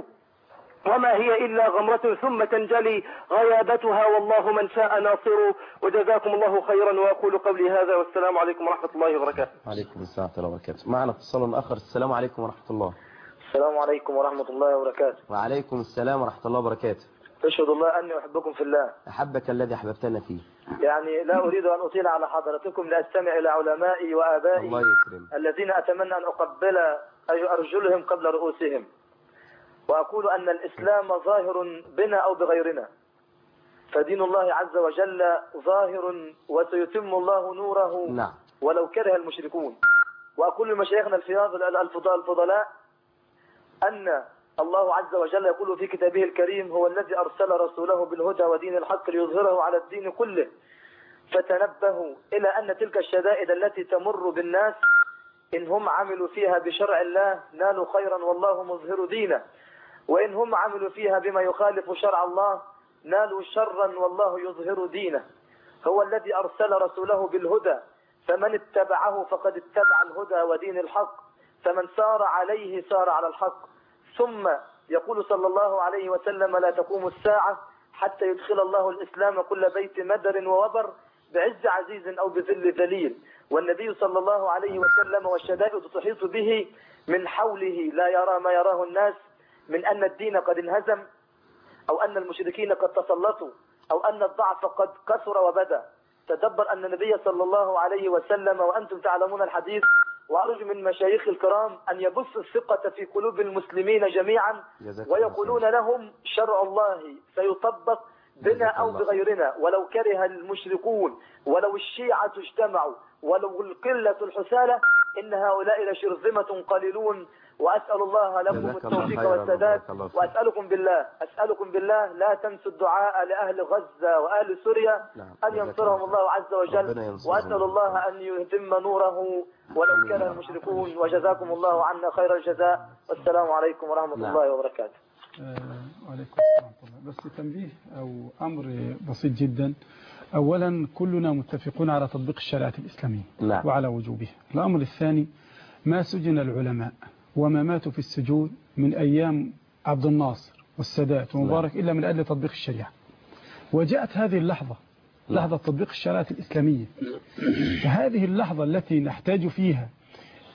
وما هي إلا غمرة ثم تنجلي غيابتها، والله من شاء ناصر. وجزاكم الله خيرا، وأقول قولي هذا، والسلام عليكم ورحمة الله وبركاته. عليكم السلام ورحمة الله وبركاته. معنا اتصال آخر. السلام عليكم ورحمة الله. السلام عليكم ورحمة الله وبركاته. وعليكم السلام ورحمة الله وبركاته. أشهد الله أني أحبكم في الله. أحبك الذي أحببتنا فيه. يعني لا أريد أن أطيل على حضرتكم، لأستمع إلى علمائي وآبائي الله يكرم. الذين أتمنى أن أقبل أرجلهم قبل رؤوسهم، وأقول أن الإسلام ظاهر بنا أو بغيرنا، فدين الله عز وجل ظاهر وسيتم الله نوره نعم. ولو كره المشركون. وأقول لمشايخنا الفضلاء أن الله عز وجل يقول في كتابه الكريم: هو الذي أرسل رسوله بالهدى ودين الحق ليظهره على الدين كله. فتنبهوا إلى أن تلك الشدائد التي تمر بالناس إن هم عملوا فيها بشرع الله نالوا خيرا والله مظهر دينه، وإن هم عملوا فيها بما يخالف شرع الله نالوا شرا والله يظهر دينه. هو الذي أرسل رسوله بالهدى، فمن اتبعه فقد اتبع الهدى ودين الحق، فمن سار عليه سار على الحق. ثم يقول صلى الله عليه وسلم: لا تقوم الساعة حتى يدخل الله الإسلام كل بيت مدر ووبر بعز عزيز أو بذل ذليل. والنبي صلى الله عليه وسلم والشدائد تحيط به من حوله لا يرى ما يراه الناس من أن الدين قد انهزم، أو أن المشركين قد تسلطوا، أو أن الضعف قد كثر وبدا. تدبر أن النبي صلى الله عليه وسلم، وأنتم تعلمون الحديث، وأرجو من مشايخ الكرام أن يبثوا الثقة في قلوب المسلمين جميعا، ويقولون لهم: شرع الله سيطبق بنا أو بغيرنا، ولو كره المشركون، ولو الشيعة اجتمعوا، ولو القلة الحسالة، إن هؤلاء لشرذمة قليلون. وأسأل الله لكم التوفيق والسداد، وأسألكم بالله أسألكم بالله لا تنسوا الدعاء لأهل غزة وأهل سوريا أن ينصرهم الله عز وجل، وأسأل الله أن يهدم نوره ولو كان المشركون. وجزاكم الله عنا خير الجزاء، والسلام عليكم ورحمة الله وبركاته. وعليكم السلام ورحمة الله. بس تنبيه أو أمر بسيط جدا. أولا كلنا متفقون على تطبيق الشريعة الإسلامية لا. وعلى وجوبها. الأمر الثاني: ما سجن العلماء وما ماتوا في السجون من أيام عبد الناصر والسادات ومبارك إلا من أجل تطبيق الشريعة. وجاءت هذه اللحظة لحظة تطبيق الشريعة الإسلامية، فهذه اللحظة التي نحتاج فيها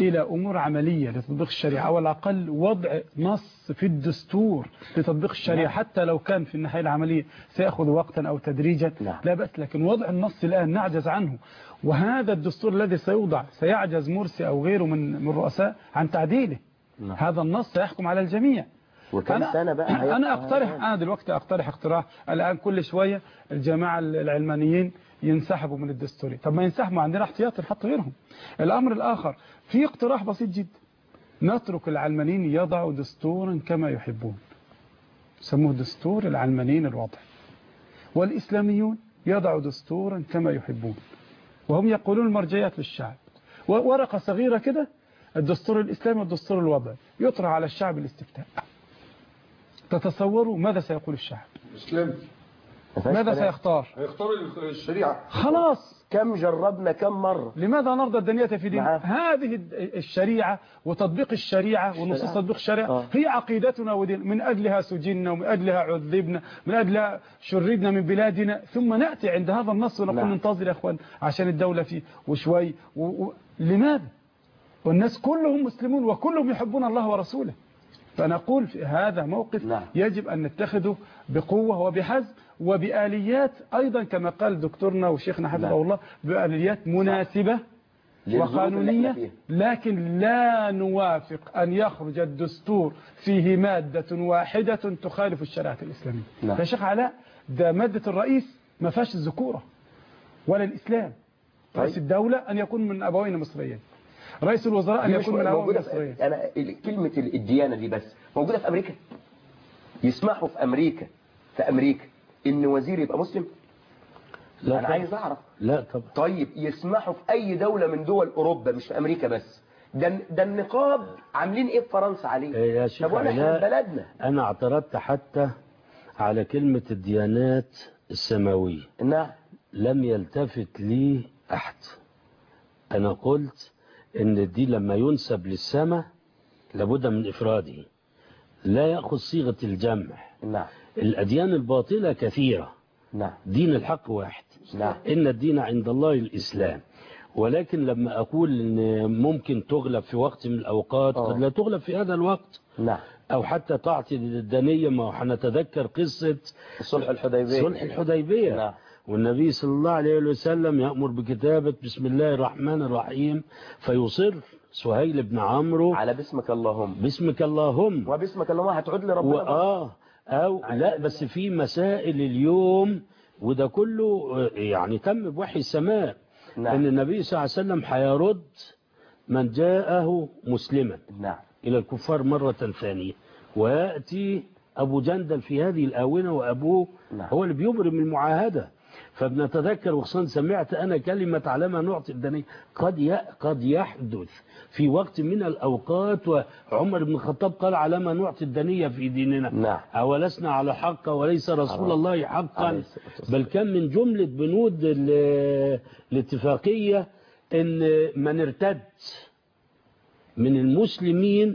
إلى أمور عملية لتطبيق الشريعة، أو على الأقل وضع نص في الدستور لتطبيق الشريعة حتى لو كان في الناحية العملية سيأخذ وقتا أو تدريجا لا بأس، لكن وضع النص الآن نعجز عنه، وهذا الدستور الذي سيوضع سيعجز مرسي أو غيره من من الرؤساء عن تعديله. نعم. هذا النص سيحكم على الجميع. وكم سنة بقى؟ أنا أقترح أنا دلوقتي أقترح اقتراح الآن كل شوية الجماعة العلمانيين ينسحبوا من الدستوري. طب ما ينسحبوا، عندنا احتياط نحط غيرهم. الأمر الآخر في اقتراح بسيط جدا، نترك العلمانيين يضعوا دستورا كما يحبون، سموه دستور العلمانيين الوضع، والإسلاميون يضعوا دستورا كما يحبون، وهم يقولون المرجعيات للشعب، ورقة صغيرة كده الدستور الإسلامي والدستور الوضعي يطرح على الشعب الاستفتاء. تتصوروا ماذا سيقول الشعب؟ الإسلام ماذا سيختار؟ هيختار الشريعة. خلاص كم جربنا كم مرة. لماذا نرضى الدنيا في دين؟ هذه الشريعة وتطبيق الشريعة ونصوص تطبيق الشريعة آه. هي عقيدتنا ودين، من أجلها سجننا ومن أجلها عذبنا، من أجلها شردنا من بلادنا، ثم نأتي عند هذا النص ونقول نعم. ننتظر يا أخوان عشان الدولة فيه وشوي و... و... لماذا؟ والناس كلهم مسلمون وكلهم يحبون الله ورسوله. فنقول في هذا موقف نعم. يجب أن نتخذه بقوة وبحزم وبآليات أيضا كما قال دكتورنا وشيخنا حفظه نعم. الله، بآليات مناسبة وقانونية، لكن لا نوافق أن يخرج الدستور فيه مادة واحدة تخالف الشريعة الإسلامية. نعم. يا شيخ علاء، ده مادة الرئيس ما فيهاش الذكورة ولا الإسلام. رئيس الدولة أن يكون من أبوين مصريين، رئيس الوزراء أن يكون من أبوين مصريين. أنا كلمة الديانة دي بس موجودة في أمريكا؟ يسمحوا في أمريكا في أمريكا إن وزير يبقى مسلم؟ لا أنا طبعا. عايز أعرف. لا طبعا. طيب يسمحوا في أي دولة من دول أوروبا مش في أمريكا بس؟ ده ده النقاب عاملين إيه في فرنسا عليه؟ يا شيخ طب وأنا بلدنا. أنا اعترضت حتى على كلمة الديانات السماوية. نعم. لم يلتفت لي أحد. أنا قلت إن الدين لما ينسب للسماء لابد من إفراده، لا يأخذ صيغة الجمع. نعم. الأديان الباطلة كثيرة. نعم. دين الحق واحد. نعم. إن الدين عند الله الإسلام. ولكن لما أقول إن ممكن تغلب في وقت من الأوقات قد لا تغلب في هذا الوقت. نعم. أو حتى تعطي الدنية، ما حنتذكر قصة صلح الحديبية. صلح الحديبية. نعم. والنبي صلى الله عليه وسلم يأمر بكتابة بسم الله الرحمن الرحيم، فيصر سهيل بن عمرو على باسمك اللهم. باسمك اللهم. وباسمك اللهم هتعود لربنا. وآه أو لا، بس في مسائل اليوم وده كله يعني تم بوحي السماء. نعم. أن النبي صلى الله عليه وسلم حيرد من جاءه مسلما. نعم. إلى الكفار مرة ثانية، ويأتي أبو جندل في هذه الآونة وأبوه نعم. هو اللي بيبرم المعاهدة. فبنتذكر وخصوصا سمعت أنا كلمة على ما نعطي الدنيا قد قد يحدث في وقت من الأوقات، وعمر بن الخطاب قال على ما نعطي الدنيا في ديننا. نعم. أولسنا على حق وليس رسول على. الله حقا. بل كان من جملة بنود الاتفاقية إن من ارتد من المسلمين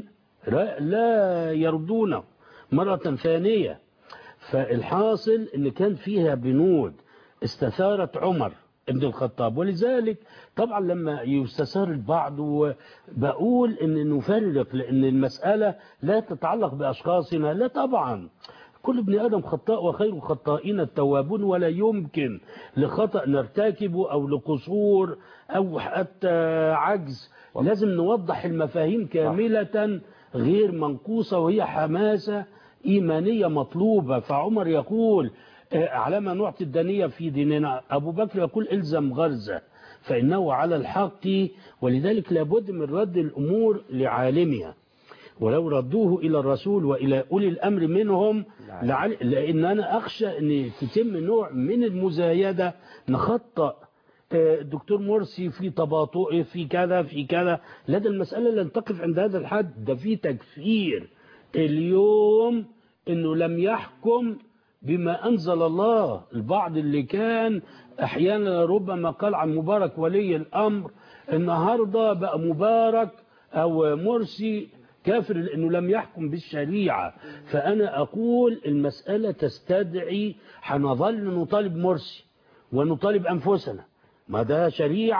لا يردونه مرة ثانية. فالحاصل إن كان فيها بنود استثارت عمر ابن الخطاب، ولذلك طبعا لما يستثار البعض بقول ان نفرق، لان المسألة لا تتعلق بأشخاصنا، لا طبعا كل ابن آدم خطاء وخير الخطائين التوابون، ولا يمكن لخطأ نرتكبه أو لقصور أو حتى عجز. لازم نوضح المفاهيم كاملة غير منقوصة، وهي حماسة إيمانية مطلوبة. فعمر يقول على ما نعطي الدنيا في ديننا، أبو بكر يقول إلزم غرزة فإنه على الحق، ولذلك لابد من رد الأمور لعالمها، ولو ردوه إلى الرسول وإلى أولي الأمر منهم لعل... لأن أنا أخشى أن تتم نوع من المزايدة، نخطأ الدكتور مرسي في تباطؤه في كذا في كذا. لدى المسألة لن تقف عند هذا الحد، ده في تكفير اليوم أنه لم يحكم بما أنزل الله. البعض اللي كان أحيانا ربما قال عن مبارك ولي الأمر النهاردة بقى مبارك أو مرسي كافر لأنه لم يحكم بالشريعة. فأنا أقول المسألة تستدعي، حنظل نطالب مرسي ونطالب أنفسنا، ما ده شريعة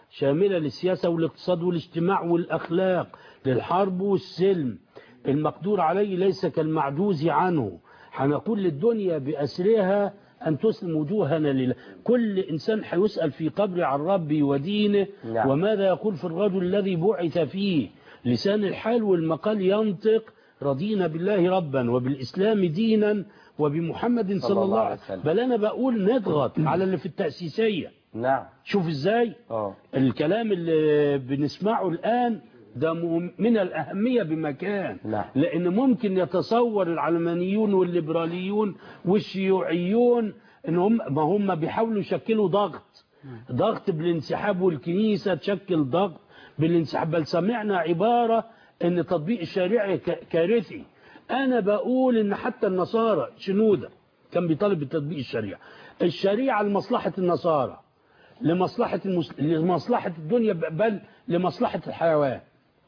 شاملة للسياسة والاقتصاد والاجتماع والأخلاق، للحرب والسلم، المقدور عليه ليس كالمعجوز عنه. هنقول للدنيا بأسرها أن تسلم وجوهنا لله. كل إنسان هيسأل في قبر عن ربي ودينه. نعم. وماذا يقول في الرجل الذي بعث فيه؟ لسان الحال والمقال ينطق رضينا بالله ربا وبالإسلام دينا وبمحمد صلى الله عليه وسلم. بل أنا بقول نضغط على اللي في التأسيسية. نعم. شوف إزاي أوه. الكلام اللي بنسمعه الآن ده من الأهمية بمكان. نعم. لأن ممكن يتصور العلمانيون والليبراليون والشيوعيون إن هم ما هم بيحاولوا يشكلوا ضغط ضغط بالانسحاب، والكنيسة تشكل ضغط بالانسحاب. بل سمعنا عبارة إن تطبيق الشريعة كارثي. أنا بقول إن حتى النصارى شنودة كان بيطالب بتطبيق الشريعة. الشريعة لمصلحة النصارى، لمصلحة المس... لمصلحة الدنيا، بل لمصلحة الحيوان،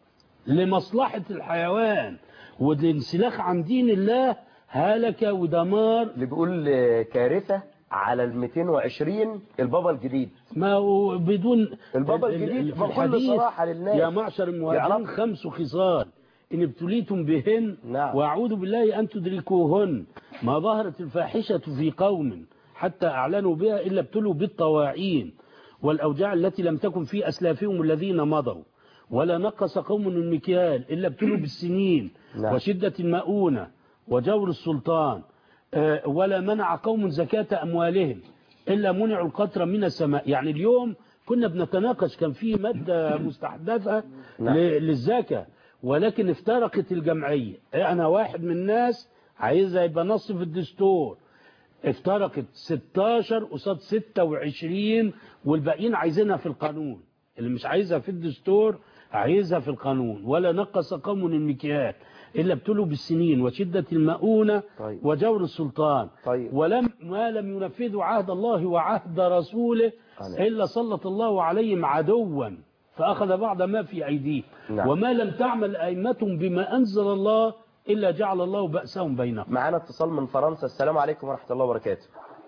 لمصلحة الحيوان والانسلاخ عن دين الله هلك ودمار. اللي بيقول كارثة على ال مئتين وعشرين البابا الجديد. ما هو بدون البابا الجديد بكل صراحة للناس يا معشر المهاجرين خمس خصال إن ابتليتم بهن. نعم. وأعوذ بالله أن تدركوهن. ما ظهرت الفاحشة في قوم حتى أعلنوا بها إلا ابتلوا بالطواعين والأوجاع التي لم تكن في أسلافهم الذين مضوا. ولا نقص قوم المكيال إلا ابتلوا بالسنين. نعم. وشدة المؤونة وجور السلطان. ولا منع قوم زكاة أموالهم إلا منعوا القطر من السماء. يعني اليوم كنا بنتناقش، كان في مادة مستحدثة. نعم. للزكاة، ولكن افترقت الجمعية. أنا واحد من الناس عايزها يبقى نص في الدستور، افترقت ستاشر قصاد ستة وعشرين، والباقيين عايزينها في القانون. اللي مش عايزها في الدستور عايزها في القانون. ولا نقص قوم المكيال إلا ابتلوا بالسنين وشدة المؤونة. طيب. وجور السلطان. طيب. ولم ما لم ينفذوا عهد الله وعهد رسوله إلا سلط الله عليهم عدوا فأخذ بعض ما في أيديه. نعم. وما لم تعمل أئمتهم بما أنزل الله إلا جعل الله بأسهم بينهم. معنا اتصال من فرنسا. السلام عليكم ورحمة الله وبركاته.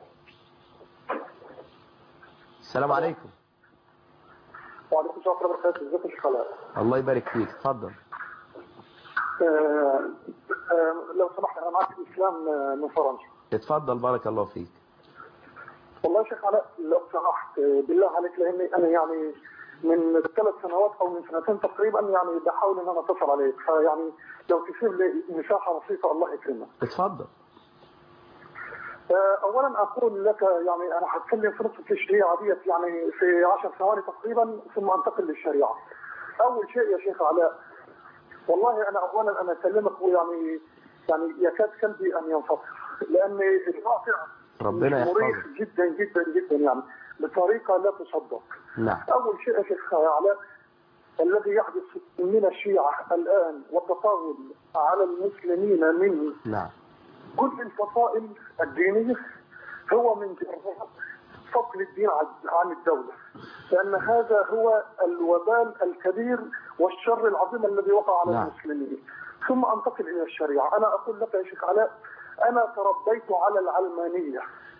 السلام عليكم. وعليكم السلام ورحمة الله وبركاته. ازيك يا شيخ علاء؟ الله يبارك فيك، اتفضل. آه آه لو سمحت انا معك الاسلام من فرنسا. اتفضل بارك الله فيك. والله يا شيخ علاء لو سمحت بالله عليك، لاني انا يعني من ثلاث سنوات او من سنتين تقريبا يعني بحاول ان انا اتصل عليك، فيعني لو تسيب لي مساحه بسيطه الله يكرمك. اتفضل. آه اولا اقول لك يعني انا هتكلم في نقطه الشريعه ديت يعني في عشر ثواني تقريبا ثم انتقل للشريعه. اول شيء يا شيخ علاء، والله انا اولا انا اكلمك ويعني يعني يكاد قلبي ان ينفطر، لان الواقع ربنا مريح جدا جدا جدا يعني بطريقه لا تصدق. نعم. اول شيء يا شيخ علاء، الذي يحدث من الشيعه الان والتطاول على المسلمين من نعم كل الفصائل الدينيه هو من جراء فصل الدين عن الدوله، لان هذا هو الوبال الكبير والشر العظيم الذي وقع على نعم. المسلمين. ثم انتقل الى الشريعه. انا اقول لك يا شيخ علاء، انا تربيت على العلمانيه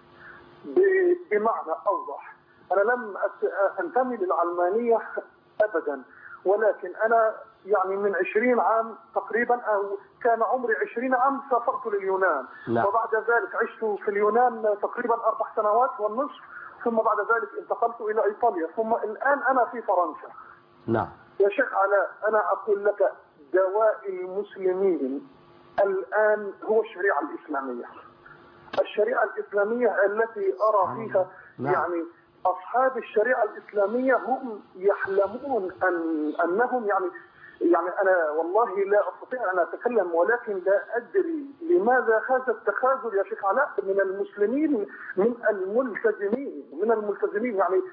بمعنى اوضح. انا لم انتمي للعلمانيه ابدا، ولكن انا يعني من عشرين عام تقريبا او كان عمري عشرين عام سافرت لليونان. لا. وبعد ذلك عشت في اليونان تقريبا اربع سنوات والنصف، ثم بعد ذلك انتقلت الى ايطاليا، ثم الان انا في فرنسا. نعم. يا شيخ علاء انا اقول لك دواء المسلمين الان هو الشريعه الاسلاميه. الشريعه الاسلاميه التي ارى فيها نعم. يعني اصحاب الشريعه الاسلاميه هم يحلمون ان انهم يعني يعني انا والله لا استطيع ان اتكلم، ولكن لا ادري لماذا هذا التخاذل يا شيخ علاء من المسلمين، من الملتزمين من الملتزمين يعني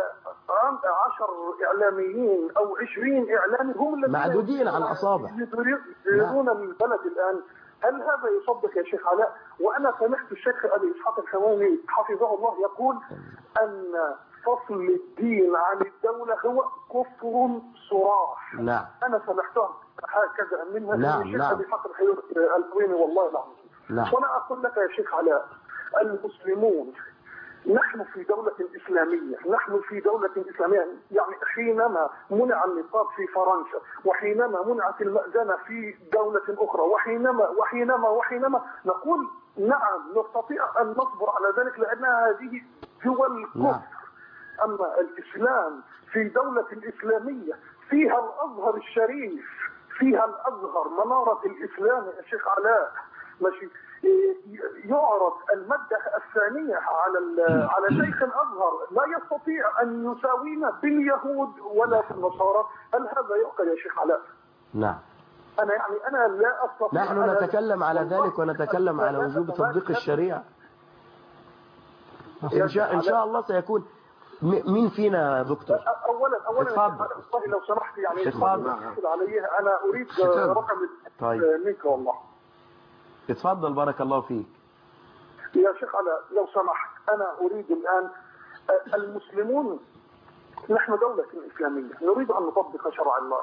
عشر اعلاميين او عشرين اعلامي هم الذين معدودين على الاصابع يديرون البلد الان. هل هذا يصدق يا شيخ علاء؟ وانا سمعت الشيخ ابي اسحاق الحواني حفظه الله يقول ان فصل الدين عن الدوله هو كفر صراح. نعم. انا سمعتها هكذا منها نعم. الشيخ نعم. ابي اسحاق الحواني والله العظيم. نعم. وانا اقول لك يا شيخ علاء، المسلمون نحن في دولة إسلامية، نحن في دولة إسلامية، يعني حينما منع النقاب في فرنسا، وحينما منعت المأذنة في دولة أخرى، وحينما وحينما وحينما نقول نعم نستطيع أن نصبر على ذلك لأنها هذه دول كفر. أما الإسلام في دولة الإسلامية فيها الأزهر الشريف، فيها الأزهر منارة الإسلام يا شيخ علاء، ماشي يعرض المادة الثانية على على شيخ الأزهر لا يستطيع أن يساوينا باليهود ولا بالنصارى. هل هذا يعقل يا شيخ علاء؟ نعم. أنا يعني أنا لا أستطيع. نحن نتكلم على ذلك ونتكلم على وجوب تطبيق الشريعة. إن شاء إن شاء الله سيكون. مين فينا يا دكتور؟ أولا أولا اتفضل لو سمحت يعني اتفضل عليه أنا أريد رقم طيب منك والله. اتفضل بارك الله فيك. يا شيخ علاء لو سمحت أنا أريد الآن المسلمون نحن دولة إسلامية نريد أن نطبق شرع الله.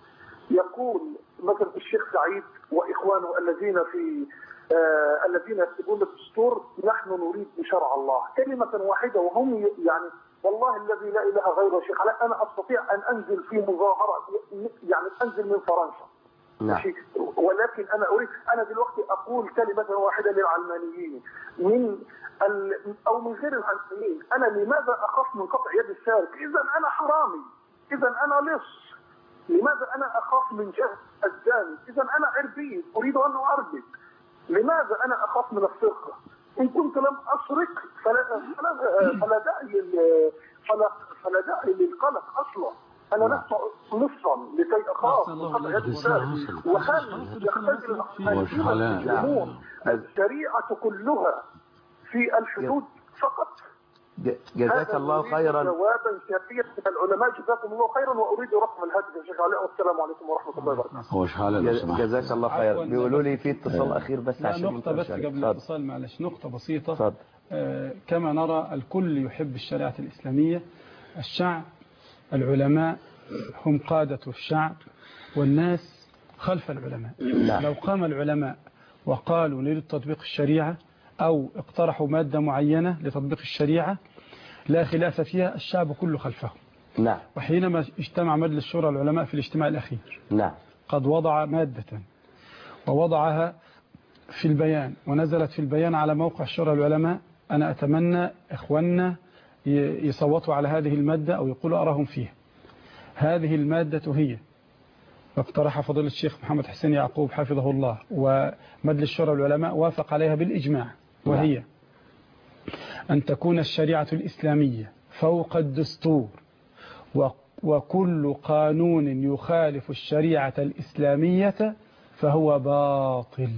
يقول مثلا الشيخ سعيد وإخوانه الذين في آه الذين يكتبون الدستور نحن نريد بشرع الله كلمة واحدة وهم يعني والله الذي لا إله غيره شيخ علاء أنا أستطيع أن أنزل في مظاهرة يعني أنزل من فرنسا. نعم. ولكن أنا أريد أنا دلوقتي أقول كلمة واحدة للعلمانيين من ال... أو من غير العلمانيين. أنا لماذا أخاف من قطع يد السارق؟ إذا أنا حرامي، إذا أنا لص. لماذا أنا أخاف من جهل الزاني؟ إذا أنا عربي أريد أن أعربد. لماذا أنا أخاف من السرقة؟ إن كنت لم أسرق فلا فلا فلا داعي فلا فلا داعي للقلق أصلا. أنا لست لصا لكي أخاف من قطع يد السارق. وهل يختلف المسلمون الشريعة كلها في الحدود فقط؟ جزاك الله خيرا. جوابا كافيا من العلماء جزاكم الله خيرا واريد رقم الهاتف يا شيخ علاء والسلام عليكم ورحمه الله وبركاته. هو شحال جزاك الله خيرا. بيقولوا لي في اتصال اخير بس عشان نقطه بس قبل الاتصال معلش نقطه بسيطه. اتفضل. آه كما نرى الكل يحب الشريعه الاسلاميه. الشعب العلماء هم قاده الشعب والناس خلف العلماء. لا. لو قام العلماء وقالوا نريد تطبيق الشريعه أو اقترحوا مادة معينة لتطبيق الشريعة لا خلاف فيها الشعب كله خلفه. نعم. وحينما اجتمع مجلس شورى العلماء في الاجتماع الأخير نعم. قد وضع مادة ووضعها في البيان ونزلت في البيان على موقع شورى العلماء. أنا أتمنى إخواننا يصوتوا على هذه المادة أو يقولوا أراهم فيها. هذه المادة هي واقترح فضيلة الشيخ محمد حسين يعقوب حفظه الله ومجلس شورى العلماء وافق عليها بالإجماع، وهي أن تكون الشريعة الإسلامية فوق الدستور وكل قانون يخالف الشريعة الإسلامية فهو باطل.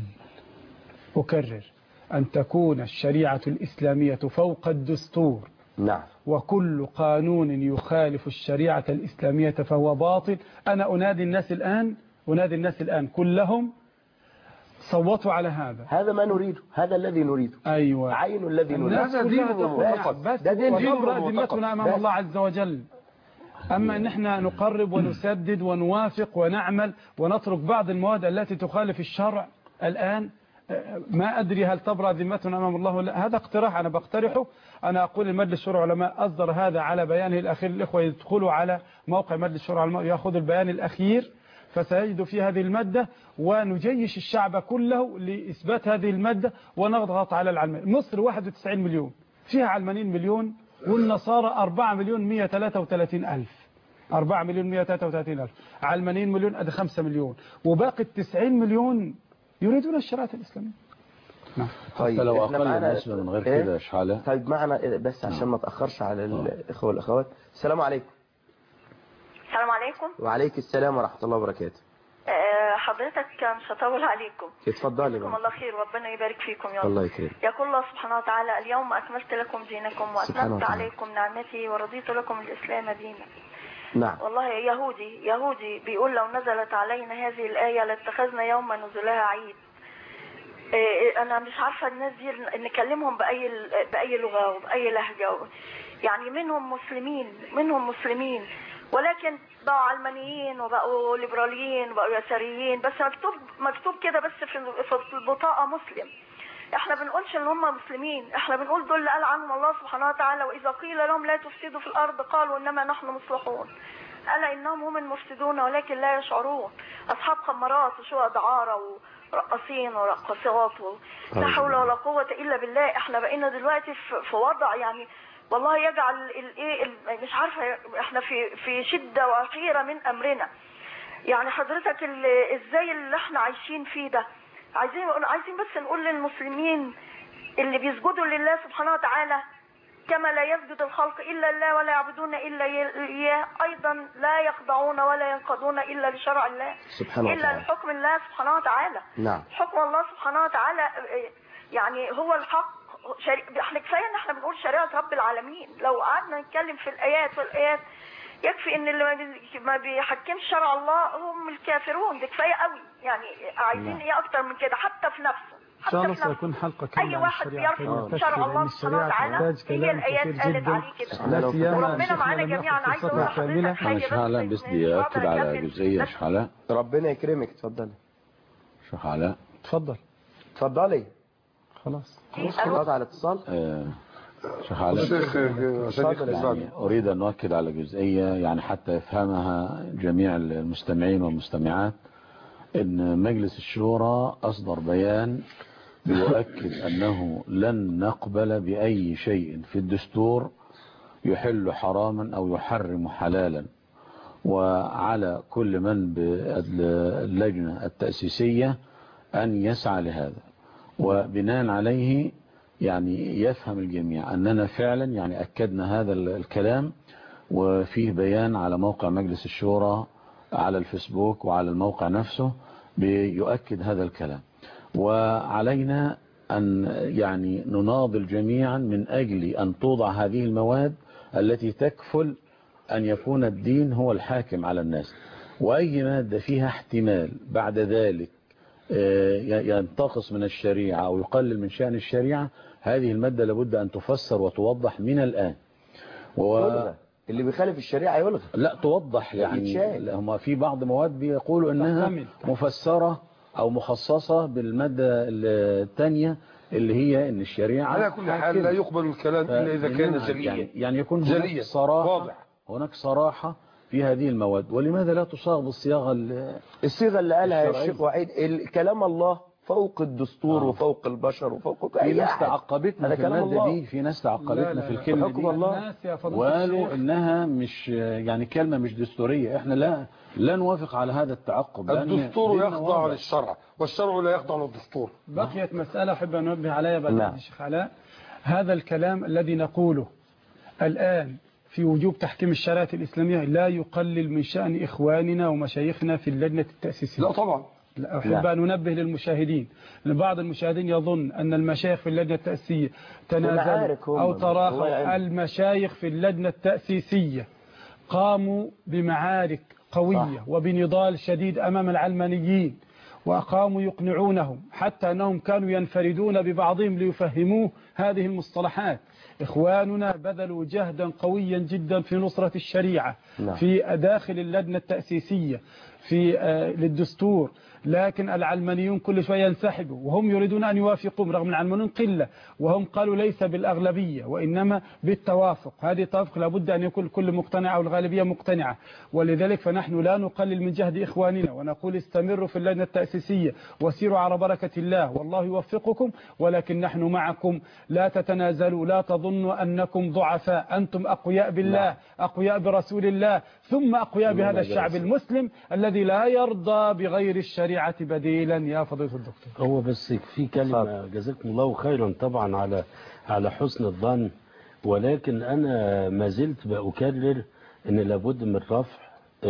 أكرر أن تكون الشريعة الإسلامية فوق الدستور. نعم. وكل قانون يخالف الشريعة الإسلامية فهو باطل. أنا أنادي الناس الآن أنادي الناس الآن كلهم صوتوا على هذا. هذا ما نريده، هذا الذي نريده. أيوة. عين الذي نريده. هذا دين بس ده دين ذمتنا أمام الله عز وجل. أما أن احنا نقرب ونسدد ونوافق ونعمل ونترك بعض المواد التي تخالف الشرع الآن ما أدري هل تبرأ ذمتنا أمام الله ولا لا. هذا اقتراح أنا بقترحه. أنا أقول المجلس شورى العلماء أصدر هذا على بيانه الأخير. الإخوة يدخلوا على موقع مجلس شورى العلماء يأخذوا البيان الأخير فسيجدوا في هذه المادة ونجيش الشعب كله لإثبات هذه المادة ونضغط على العلمانيين. مصر واحد وتسعين مليون فيها علمانيين مليون والنصارى أربعة مليون مئة وثلاثة وثلاثين ألف. أربعة مليون مئة وثلاثة وثلاثين ألف علمانيين مليون أدي خمسة مليون وباقي التسعين مليون يريدون الشريعة الإسلامية. نعم. طيب لو أقل النسبة من غير إيه؟ كده شحالة. طيب معنا بس عشان نعم. ما تأخرش على الإخوة والأخوات. السلام عليكم. السلام عليكم. وعليك السلام ورحمة الله وبركاته. أه حضرتك مش هطول عليكم. اتفضلي. جزاكم الله خير وربنا يبارك فيكم يا رب. الله يكرمك. يقول الله سبحانه وتعالى اليوم أكملت لكم دينكم وأتممت عليكم نعمتي ورضيت لكم الإسلام دينا. نعم. والله يهودي يهودي بيقول لو نزلت علينا هذه الآية لاتخذنا يوم نزلها عيد. أنا مش عارفة الناس دي نكلمهم بأي بأي لغة وبأي لهجة يعني منهم مسلمين منهم مسلمين ولكن بقوا علمانيين وبقوا ليبراليين وبقوا يساريين بس مكتوب مكتوب كده بس في في البطاقة مسلم. احنا بنقولش ان هم مسلمين، احنا بنقول دول اللي قال عنهم الله سبحانه وتعالى واذا قيل لهم لا تفسدوا في الارض قالوا انما نحن مصلحون، الا انهم هم المفسدون ولكن لا يشعرون. اصحاب خمارات وشقق دعاره ورقصين ورقصات لا حول ولا قوه الا بالله. احنا بقينا دلوقتي في وضع يعني والله يجعل الايه مش عارفه، احنا في في شده وحيره من امرنا. يعني حضرتك ازاي اللي احنا عايشين فيه ده؟ عايزين عايزين بس نقول للمسلمين اللي بيسجدوا لله سبحانه وتعالى كما لا يسجد الخلق الا الله ولا يعبدون الا اياه، ايضا لا يخضعون ولا ينقادون الا لشرع الله سبحانه الا لحكم الله سبحانه وتعالى. نعم. حكم الله سبحانه وتعالى يعني هو الحق. شري... احنا كفايه ان احنا بنقول شريعه رب العالمين. لو قعدنا نتكلم في الايات والايات يكفي ان اللي ما بيحكمش شرع الله هم الكافرون، ده كفايه قوي. يعني عايزين ايه اكتر من كده؟ حتى في نفسه ان شاء الله سيكون حلقه كامله. اي واحد بيرفض شرع الله سبحانه وتعالى هي الايات قالت عليه كده. وربنا معانا جميعا. عايز اقول لحضرتك حاجه شحالة بس بدي اكد على جزئيه. شحالة ربنا يكرمك، اتفضلي. شحالة اتفضل. اتفضلي. خلاص خلاص على الاتصال. آه شحالة يعني اريد ان اؤكد على جزئيه يعني حتى يفهمها جميع المستمعين والمستمعات، ان مجلس الشورى اصدر بيان يؤكد أنه لن نقبل بأي شيء في الدستور يحل حراما أو يحرم حلالا، وعلى كل من باللجنة التأسيسية أن يسعى لهذا. وبناء عليه يعني يفهم الجميع أننا فعلا يعني أكدنا هذا الكلام، وفيه بيان على موقع مجلس الشورى على الفيسبوك وعلى الموقع نفسه بيؤكد هذا الكلام. وعلينا أن يعني نناضل جميعا من أجل أن توضع هذه المواد التي تكفل أن يكون الدين هو الحاكم على الناس، وأي مادة فيها احتمال بعد ذلك ينتقص من الشريعة أو يقلل من شأن الشريعة، هذه المادة لابد أن تفسر وتوضح من الآن. و... اللي بيخالف الشريعة يلغى. لا توضح يعني هم في بعض مواد بيقولوا أنها مفسرة أو مخصصة بالمادة الثانية اللي هي ان الشريعة على كل حال لا يقبل الكلام إلا إذا كان جليا. يعني, يعني يكون هناك صراحة واضح. هناك صراحة في هذه المواد. ولماذا لا تصاغ بالصياغة الصيغة اللي قالها الشيخ وعيد؟ كلام الله فوق الدستور آه. وفوق البشر وفوق أي ناس تعقبتنا في المادة دي، في ناس تعقبتنا في الكلمة دي الله وقالوا إنها مش يعني كلمة مش دستورية. إحنا لا لا نوافق على هذا التعقب. الدستور يخضع للشرع والشرع لا يخضع للدستور. بقيت مسألة أحب أن أنبه عليها بعد الشيخ علاء. هذا الكلام الذي نقوله الآن في وجوب تحكيم الشريعة الإسلامية لا يقلل من شأن إخواننا ومشايخنا في اللجنة التأسيسية. لا طبعا. أحب أن أنبه للمشاهدين أن بعض المشاهدين يظن أن المشايخ في اللجنة التأسيسية تنازلوا أو تراخوا. المشايخ في اللجنة التأسيسية قاموا بمعارك قوية صح. وبنضال شديد أمام العلمانيين، وأقاموا يقنعونهم حتى أنهم كانوا ينفردون ببعضهم ليفهموه هذه المصطلحات. إخواننا بذلوا جهدا قويا جدا في نصرة الشريعة لا. في داخل اللجنة التأسيسية في آه للدستور، لكن العلمانيون كل شوية ينسحبوا وهم يريدون أن يوافقوا رغم العلمانيون قلة، وهم قالوا ليس بالأغلبية وإنما بالتوافق. هذه التوافق لابد أن يكون كل مقتنع أو الغالبية مقتنعة، ولذلك فنحن لا نقلل من جهد إخواننا ونقول استمروا في اللجنة التأسيسية وسيروا على بركة الله والله يوفقكم، ولكن نحن معكم. لا تتنازلوا، لا تظنوا أنكم ضعفاء، أنتم أقوياء بالله، أقوياء برسول الله، ثم أقوياء بهذا الشعب المسلم الذي لا يرضى بغير الشريعة بديلا. يا فضيلة الدكتور، هو بس في كلمة جزاكم الله خيرا طبعا على على حسن الظن، ولكن أنا ما زلت بأكرر أن لابد من رفع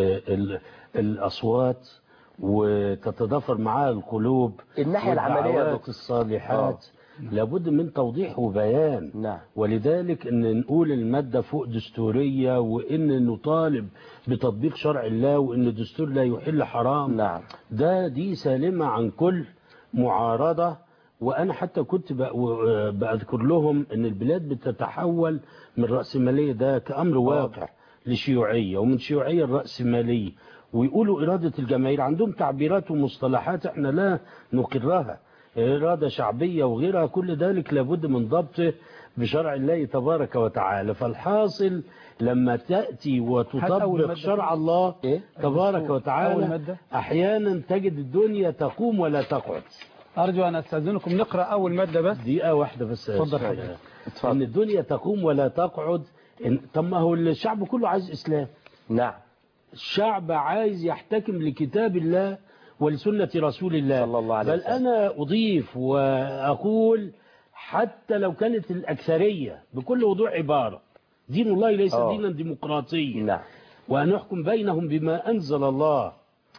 الأصوات وتتضافر معها القلوب الناحية العملية الصالحات. لابد من توضيح وبيان. نعم. ولذلك ان نقول المادة فوق دستورية، وان نطالب بتطبيق شرع الله، وان الدستور لا يحل حرام. نعم. ده دي سالمة عن كل معارضة. وانا حتى كنت بأذكر لهم ان البلاد بتتحول من رأسمالية ده كأمر واقع لشيوعية، ومن شيوعية الرأسمالية، ويقولوا إرادة الجماهير. عندهم تعبيرات ومصطلحات احنا لا نقرها. إرادة شعبية وغيرها، كل ذلك لابد من ضبطه بشرع الله تبارك وتعالى. فالحاصل لما تأتي وتطبق شرع الله إيه؟ تبارك وتعالى أحيانا تجد الدنيا تقوم ولا تقعد. أرجو أن أستأذنكم نقرأ أول مادة بس. دقيقة واحدة بس. تفضل حضرتك. إن الدنيا تقوم ولا تقعد. طب ما هو الشعب كله عايز إسلام. نعم. الشعب عايز يحتكم لكتاب الله ولسنة رسول الله صلى الله عليه بل وسلم. أنا أضيف وأقول حتى لو كانت الأكثرية بكل وضوح عبارة دين الله ليس أوه. دينا ديمقراطيا. نعم. وأن نحكم بينهم بما أنزل الله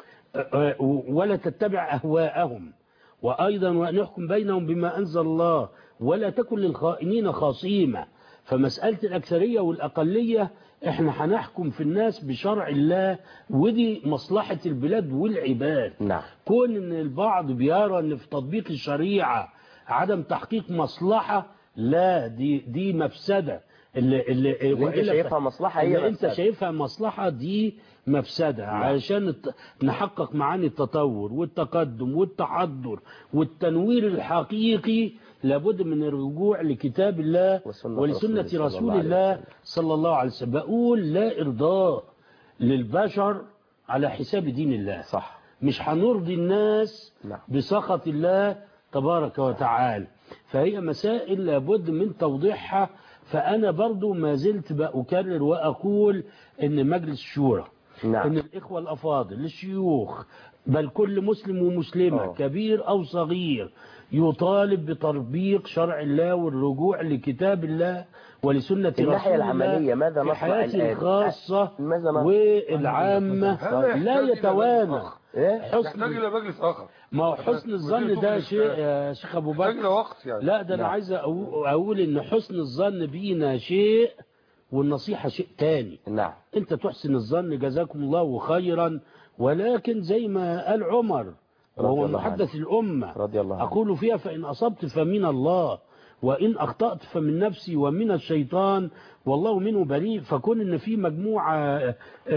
ولا تتبع أهواءهم، وأيضا وأن نحكم بينهم بما أنزل الله ولا تكن للخائنين خصيمة. فمسألة الأكثرية والأقلية احنا هنحكم في الناس بشرع الله، ودي مصلحة البلاد والعباد. نعم. كون ان البعض بيرى ان في تطبيق الشريعة عدم تحقيق مصلحة، لا دي دي مفسدة. اللي, اللي, اللي انت شايفها مصلحة هي اللي انت شايفها مصلحة دي مفسدة. نعم. علشان نحقق معاني التطور والتقدم والتحضر والتنوير الحقيقي لابد من الرجوع لكتاب الله ولسنة رسول الله صلى الله عليه وسلم. بقول لا إرضاء للبشر على حساب دين الله. صح. مش هنرضي الناس نعم. بسخط الله تبارك وتعالى. فهي مسائل لابد من توضيحها. فأنا برضو ما زلت بأكرر وأقول إن مجلس الشورى نعم. إن الإخوة الأفاضل الشيوخ بل كل مسلم ومسلمة أوه. كبير أو صغير يطالب بتطبيق شرع الله والرجوع لكتاب الله ولسنة رسول الله. الناحية العملية ماذا نصنع الآن؟ في حياته الخاصة والعامة لا يتوانى. حسن إلى مجلس آخر. ما هو حسن الظن ده شيء يا شيخ أبو بكر. وقت يعني. لا ده أنا عايز أقول إن حسن الظن بينا شيء والنصيحة شيء تاني. نعم. أنت تحسن الظن جزاكم الله خيرا، ولكن زي ما قال عمر وهو محدث الأمة رضي الله عنه. أقول فيها فإن أصبت فمن الله وإن أخطأت فمن نفسي ومن الشيطان والله منه بريء. فكون إن في مجموعة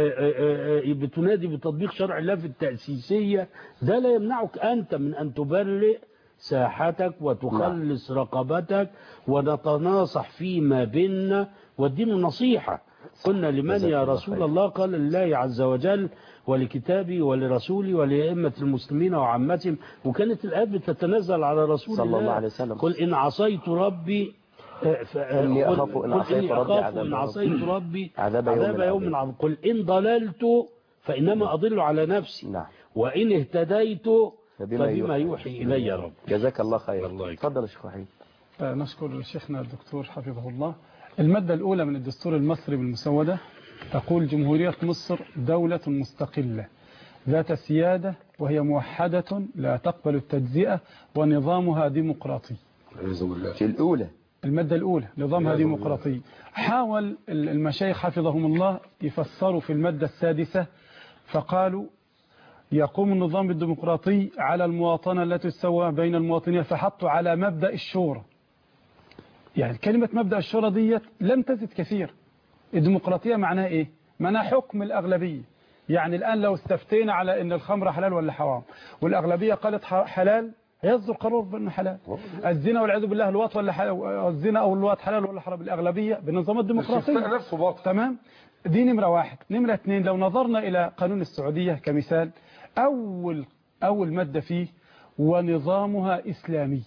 بتنادي بتطبيق شرع الله في التأسيسية ده لا يمنعك أنت من أن تبرئ ساحتك وتخلص رقبتك ونتناصح فيما بيننا. والدين النصيحة. قلنا لمن يا رسول الله؟ قال لله عز وجل ولكتابي ولرسولي ولأئمة المسلمين وعامتهم. وكانت الآيات بتتنزل على رسول صلى الله الله عليه وسلم. قل إن عصيت ربي إني أخاف إن عصيت ربي إن عصيت ربي عذاب يوم, يوم عظيم. قل إن ضللت فإنما أضل على نفسي. نعم. وإن اهتديت فبما, فبما يوحي إلي رب. جزاك الله خير. تفضل يا شيخ وحيد. نشكر شيخنا الدكتور حفظه الله. المادة الأولى من الدستور المصري بالمسودة تقول جمهورية مصر دولة مستقلة ذات سيادة وهي موحدة لا تقبل التجزئة ونظامها ديمقراطي. في الأولى المادة الأولى نظامها ديمقراطي. حاول المشايخ حفظهم الله يفسروا في المادة السادسة فقالوا يقوم النظام الديمقراطي على المواطنة التي تسوى بين المواطنين، فحطوا على مبدأ الشورى. يعني كلمة مبدأ الشورى ديت لم تزد كثير. الديمقراطية معناها ايه؟ معناها حكم الأغلبية. يعني الآن لو استفتينا على ان الخمر حلال ولا حرام والأغلبية قالت حلال يصدر قرار بأنه حلال. الزنا والعياذ بالله الواط ولا حلال، الزنا أو الواط حلال ولا حرام الأغلبية بالنظام الديمقراطي. تمام. دي نمرة واحد. نمرة اثنين لو نظرنا إلى قانون السعودية كمثال أول أول مادة فيه ونظامها إسلامي.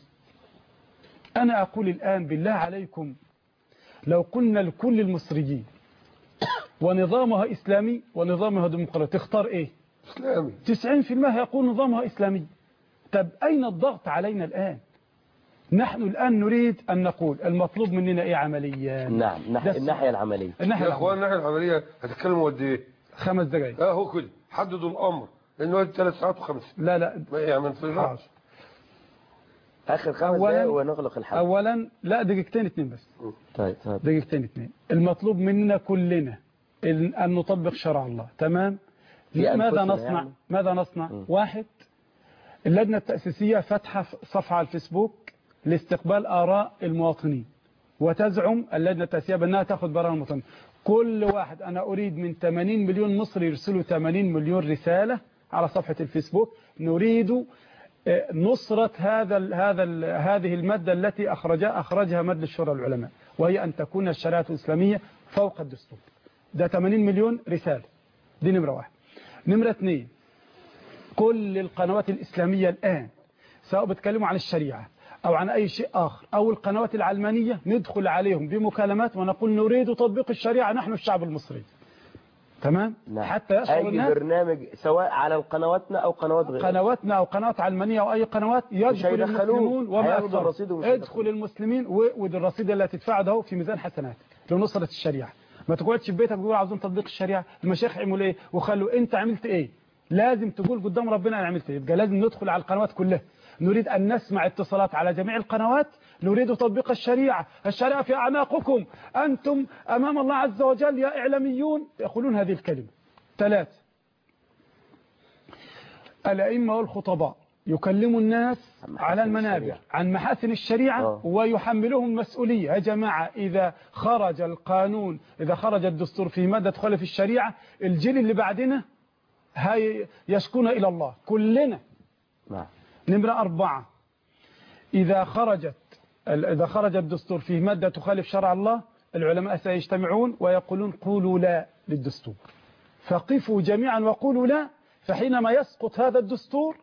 أنا أقول الآن بالله عليكم لو قلنا لكل المصريين ونظامها إسلامي ونظامها ديمقراطي تختار إيه؟ إسلامي. تسعين في المئة يقول نظامها إسلامي. طب أين الضغط علينا الآن؟ نحن الآن نريد أن نقول المطلوب مننا إيه عمليا؟ نعم. الناحية العملية. الناحية يا أخوان الناحية العملية هتتكلموا قد إيه؟ خمس دقائق. اه هو كده حددوا الأمر إنه ثلاث ساعات وخمسة. لا لا يعني من في آخر خمس دقائق ونغلق الحلقة. أولا لا دقيقتين اثنين بس. طيب طيب. دقيقتين اثنين. المطلوب مننا كلنا أن نطبق شرع الله. تمام. ماذا نصنع؟ يعني. ماذا نصنع؟ م. واحد اللجنة التأسيسية فتح صفحة على الفيسبوك لاستقبال آراء المواطنين وتزعم اللجنة التأسيسية بأنها تأخذ براءة المواطنين. كل واحد أنا أريد من ثمانين مليون مصري يرسلوا ثمانين مليون رسالة على صفحة الفيسبوك نريد نصرة هذا ال هذا ال هذه المادة التي أخرجها أخرجها مجلس شورى العلماء، وهي أن تكون الشريعة الإسلامية فوق الدستور. ده ثمانين مليون رسالة، دي نمرة واحد. نمرة اثنين، كل القنوات الإسلامية الآن سواء بتكلموا عن الشريعة أو عن أي شيء آخر أو القنوات العلمانية ندخل عليهم بمكالمات ونقول نريد تطبيق الشريعة نحن الشعب المصري. تمام؟ نعم. حتى يشعر أي الناس برنامج سواء على قنواتنا أو قنوات غيرها، قنواتنا أو قنوات علمانية أو أي قنوات، يدخل المسلمون وما أكثر، ادخل المسلمين ودي الرصيد اللي هتدفعه ده في ميزان حسنات لنصرة الشريعة. ما تقعدش في بيتك تقول عاوزين تطبيق الشريعة، المشايخ عملوا ايه وخلوا انت عملت ايه، لازم تقول قدام ربنا انا عملت ايه. يبقى لازم ندخل على القنوات كلها، نريد ان نسمع اتصالات على جميع القنوات، نريد تطبيق الشريعة، الشريعة في اعناقكم انتم امام الله عز وجل يا اعلاميون، يقولون هذه الكلمة. ثلاثة، الائمة والخطباء يكلموا الناس على المنابر عن محاسن الشريعة أوه. ويحملهم المسؤولية. يا جماعة إذا خرج القانون، إذا خرج الدستور في مادة تخالف الشريعة، الجيل اللي بعدنا هاي يشكون إلى الله كلنا. نعم. نمرة أربعة، إذا خرجت إذا خرج الدستور في مادة تخالف شرع الله، العلماء سيجتمعون ويقولون قولوا لا للدستور، فقفوا جميعا وقولوا لا، فحينما يسقط هذا الدستور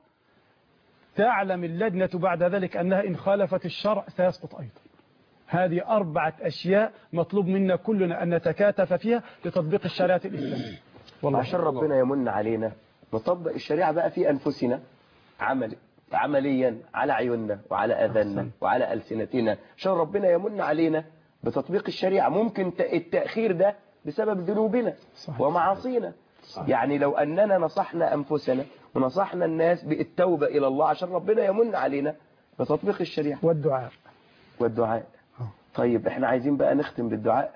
تعلم اللجنة بعد ذلك أنها إن خالفت الشرع سيسقط أيضا. هذه أربعة أشياء مطلوب منا كلنا أن نتكاتف فيها لتطبيق الشريعة الإسلامية. والله عشان ربنا يمن علينا نطبق الشريعة بقى في أنفسنا عمل عمليا على عيوننا وعلى أذاننا وعلى ألسنتنا، عشان ربنا يمن علينا بتطبيق الشريعة. ممكن التأخير ده بسبب ذنوبنا ومعاصينا. يعني لو أننا نصحنا أنفسنا ونصحنا الناس بالتوبة إلى الله عشان ربنا يمن علينا بتطبيق الشريعة والدعاء والدعاء طيب احنا عايزين بقى نختم بالدعاء.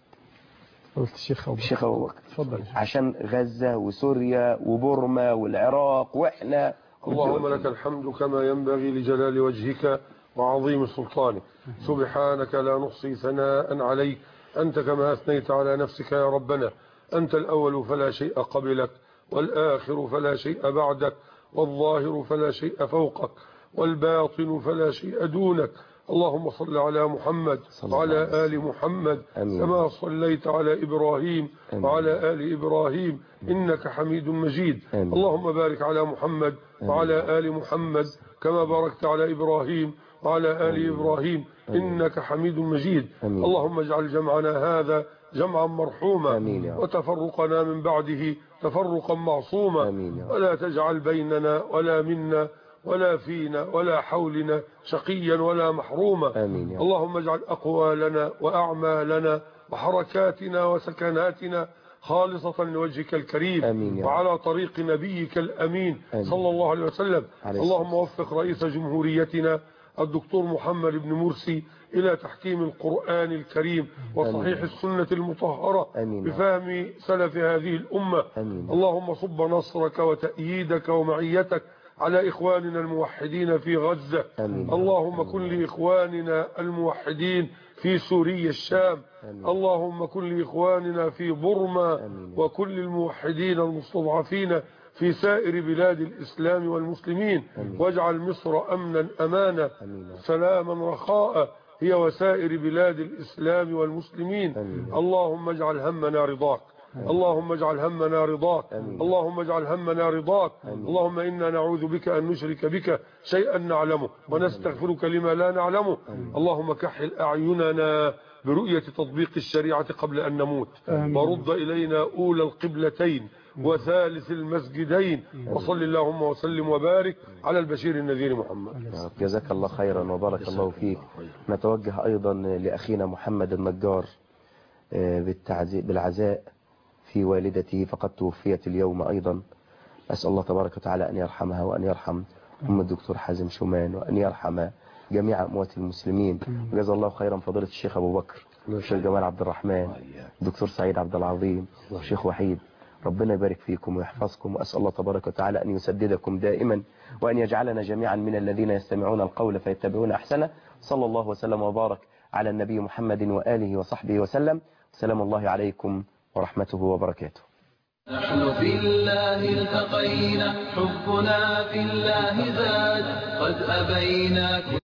قلت الشيخ أبو الشيخ أبو بكر اتفضل. عشان غزة وسوريا وبورما والعراق وإحنا. اللهم لك الحمد كما ينبغي لجلال وجهك وعظيم سلطانك، سبحانك لا نحصي ثناء عليك أنت كما أثنيت على نفسك يا ربنا. أنت الأول فلا شيء قبلك، والآخر فلا شيء بعدك، والظاهر فلا شيء فوقك، والباطن فلا شيء دونك. اللهم صل على محمد وعلى آل محمد أمين. كما صليت على إبراهيم أمين. وعلى آل إبراهيم إنك حميد مجيد أمين. اللهم بارك على محمد أمين. وعلى آل محمد كما باركت على إبراهيم وعلى آل أمين. إبراهيم أمين. إنك حميد مجيد أمين. اللهم اجعل جمعنا هذا جمعا مرحوما وتفرقنا من بعده تفرقا معصوما، ولا تجعل بيننا ولا منا ولا فينا ولا حولنا شقيا ولا محروما. آمين. اللهم اجعل أقوالنا وأعمالنا وحركاتنا وسكناتنا خالصة لوجهك الكريم. آمين. وعلى طريق نبيك الأمين آمين. صلى الله عليه وسلم. عليه اللهم وفق رئيس جمهوريتنا الدكتور محمد بن مرسي إلى تحكيم القرآن الكريم وصحيح السنة المطهرة أمين. بفهم سلف هذه الأمة. أمين. اللهم صب نصرك وتأييدك ومعيتك على إخواننا الموحدين في غزة. أمين. اللهم كن لإخواننا الموحدين في سوريا الشام. أمين. اللهم كن لإخواننا في بورما. أمين. وكل الموحدين المستضعفين في سائر بلاد الإسلام والمسلمين. أمين. واجعل مصر أمنا أمانا أمين. سلاما رخاء هي وسائر بلاد الإسلام والمسلمين. أمين. اللهم اجعل همنا رضاك. أمين. اللهم اجعل همنا رضاك. أمين. اللهم اجعل همنا رضاك. أمين. اللهم إنا نعوذ بك أن نشرك بك شيئا نعلمه ونستغفرك لما لا نعلمه. أمين. اللهم كحل أعيننا برؤية تطبيق الشريعة قبل أن نموت. أمين. ورد إلينا أولى القبلتين وثالث المسجدين. وصل اللهم وسلم وبارك على البشير النذير محمد. جزاك الله خيرا وبارك الله فيك. نتوجه أيضا لأخينا محمد النجار بالعزاء في والدته فقد توفيت اليوم أيضا. أسأل الله تبارك وتعالى أن يرحمها وأن يرحم أم الدكتور حازم شومان وأن يرحم جميع أموات المسلمين. جزا الله خيرا فضيلة الشيخ أبو بكر، الشيخ جمال عبد الرحمن، الدكتور سعيد عبد العظيم، الشيخ وحيد. ربنا يبارك فيكم ويحفظكم، وأسأل الله تبارك وتعالى أن يسددكم دائما وأن يجعلنا جميعا من الذين يستمعون القول فيتبعون أحسنه. صلى الله وسلم وبارك على النبي محمد وآله وصحبه وسلم. سلام الله عليكم ورحمته وبركاته. نحن في الله التقينا، حبنا في الله زاد، قد أبينا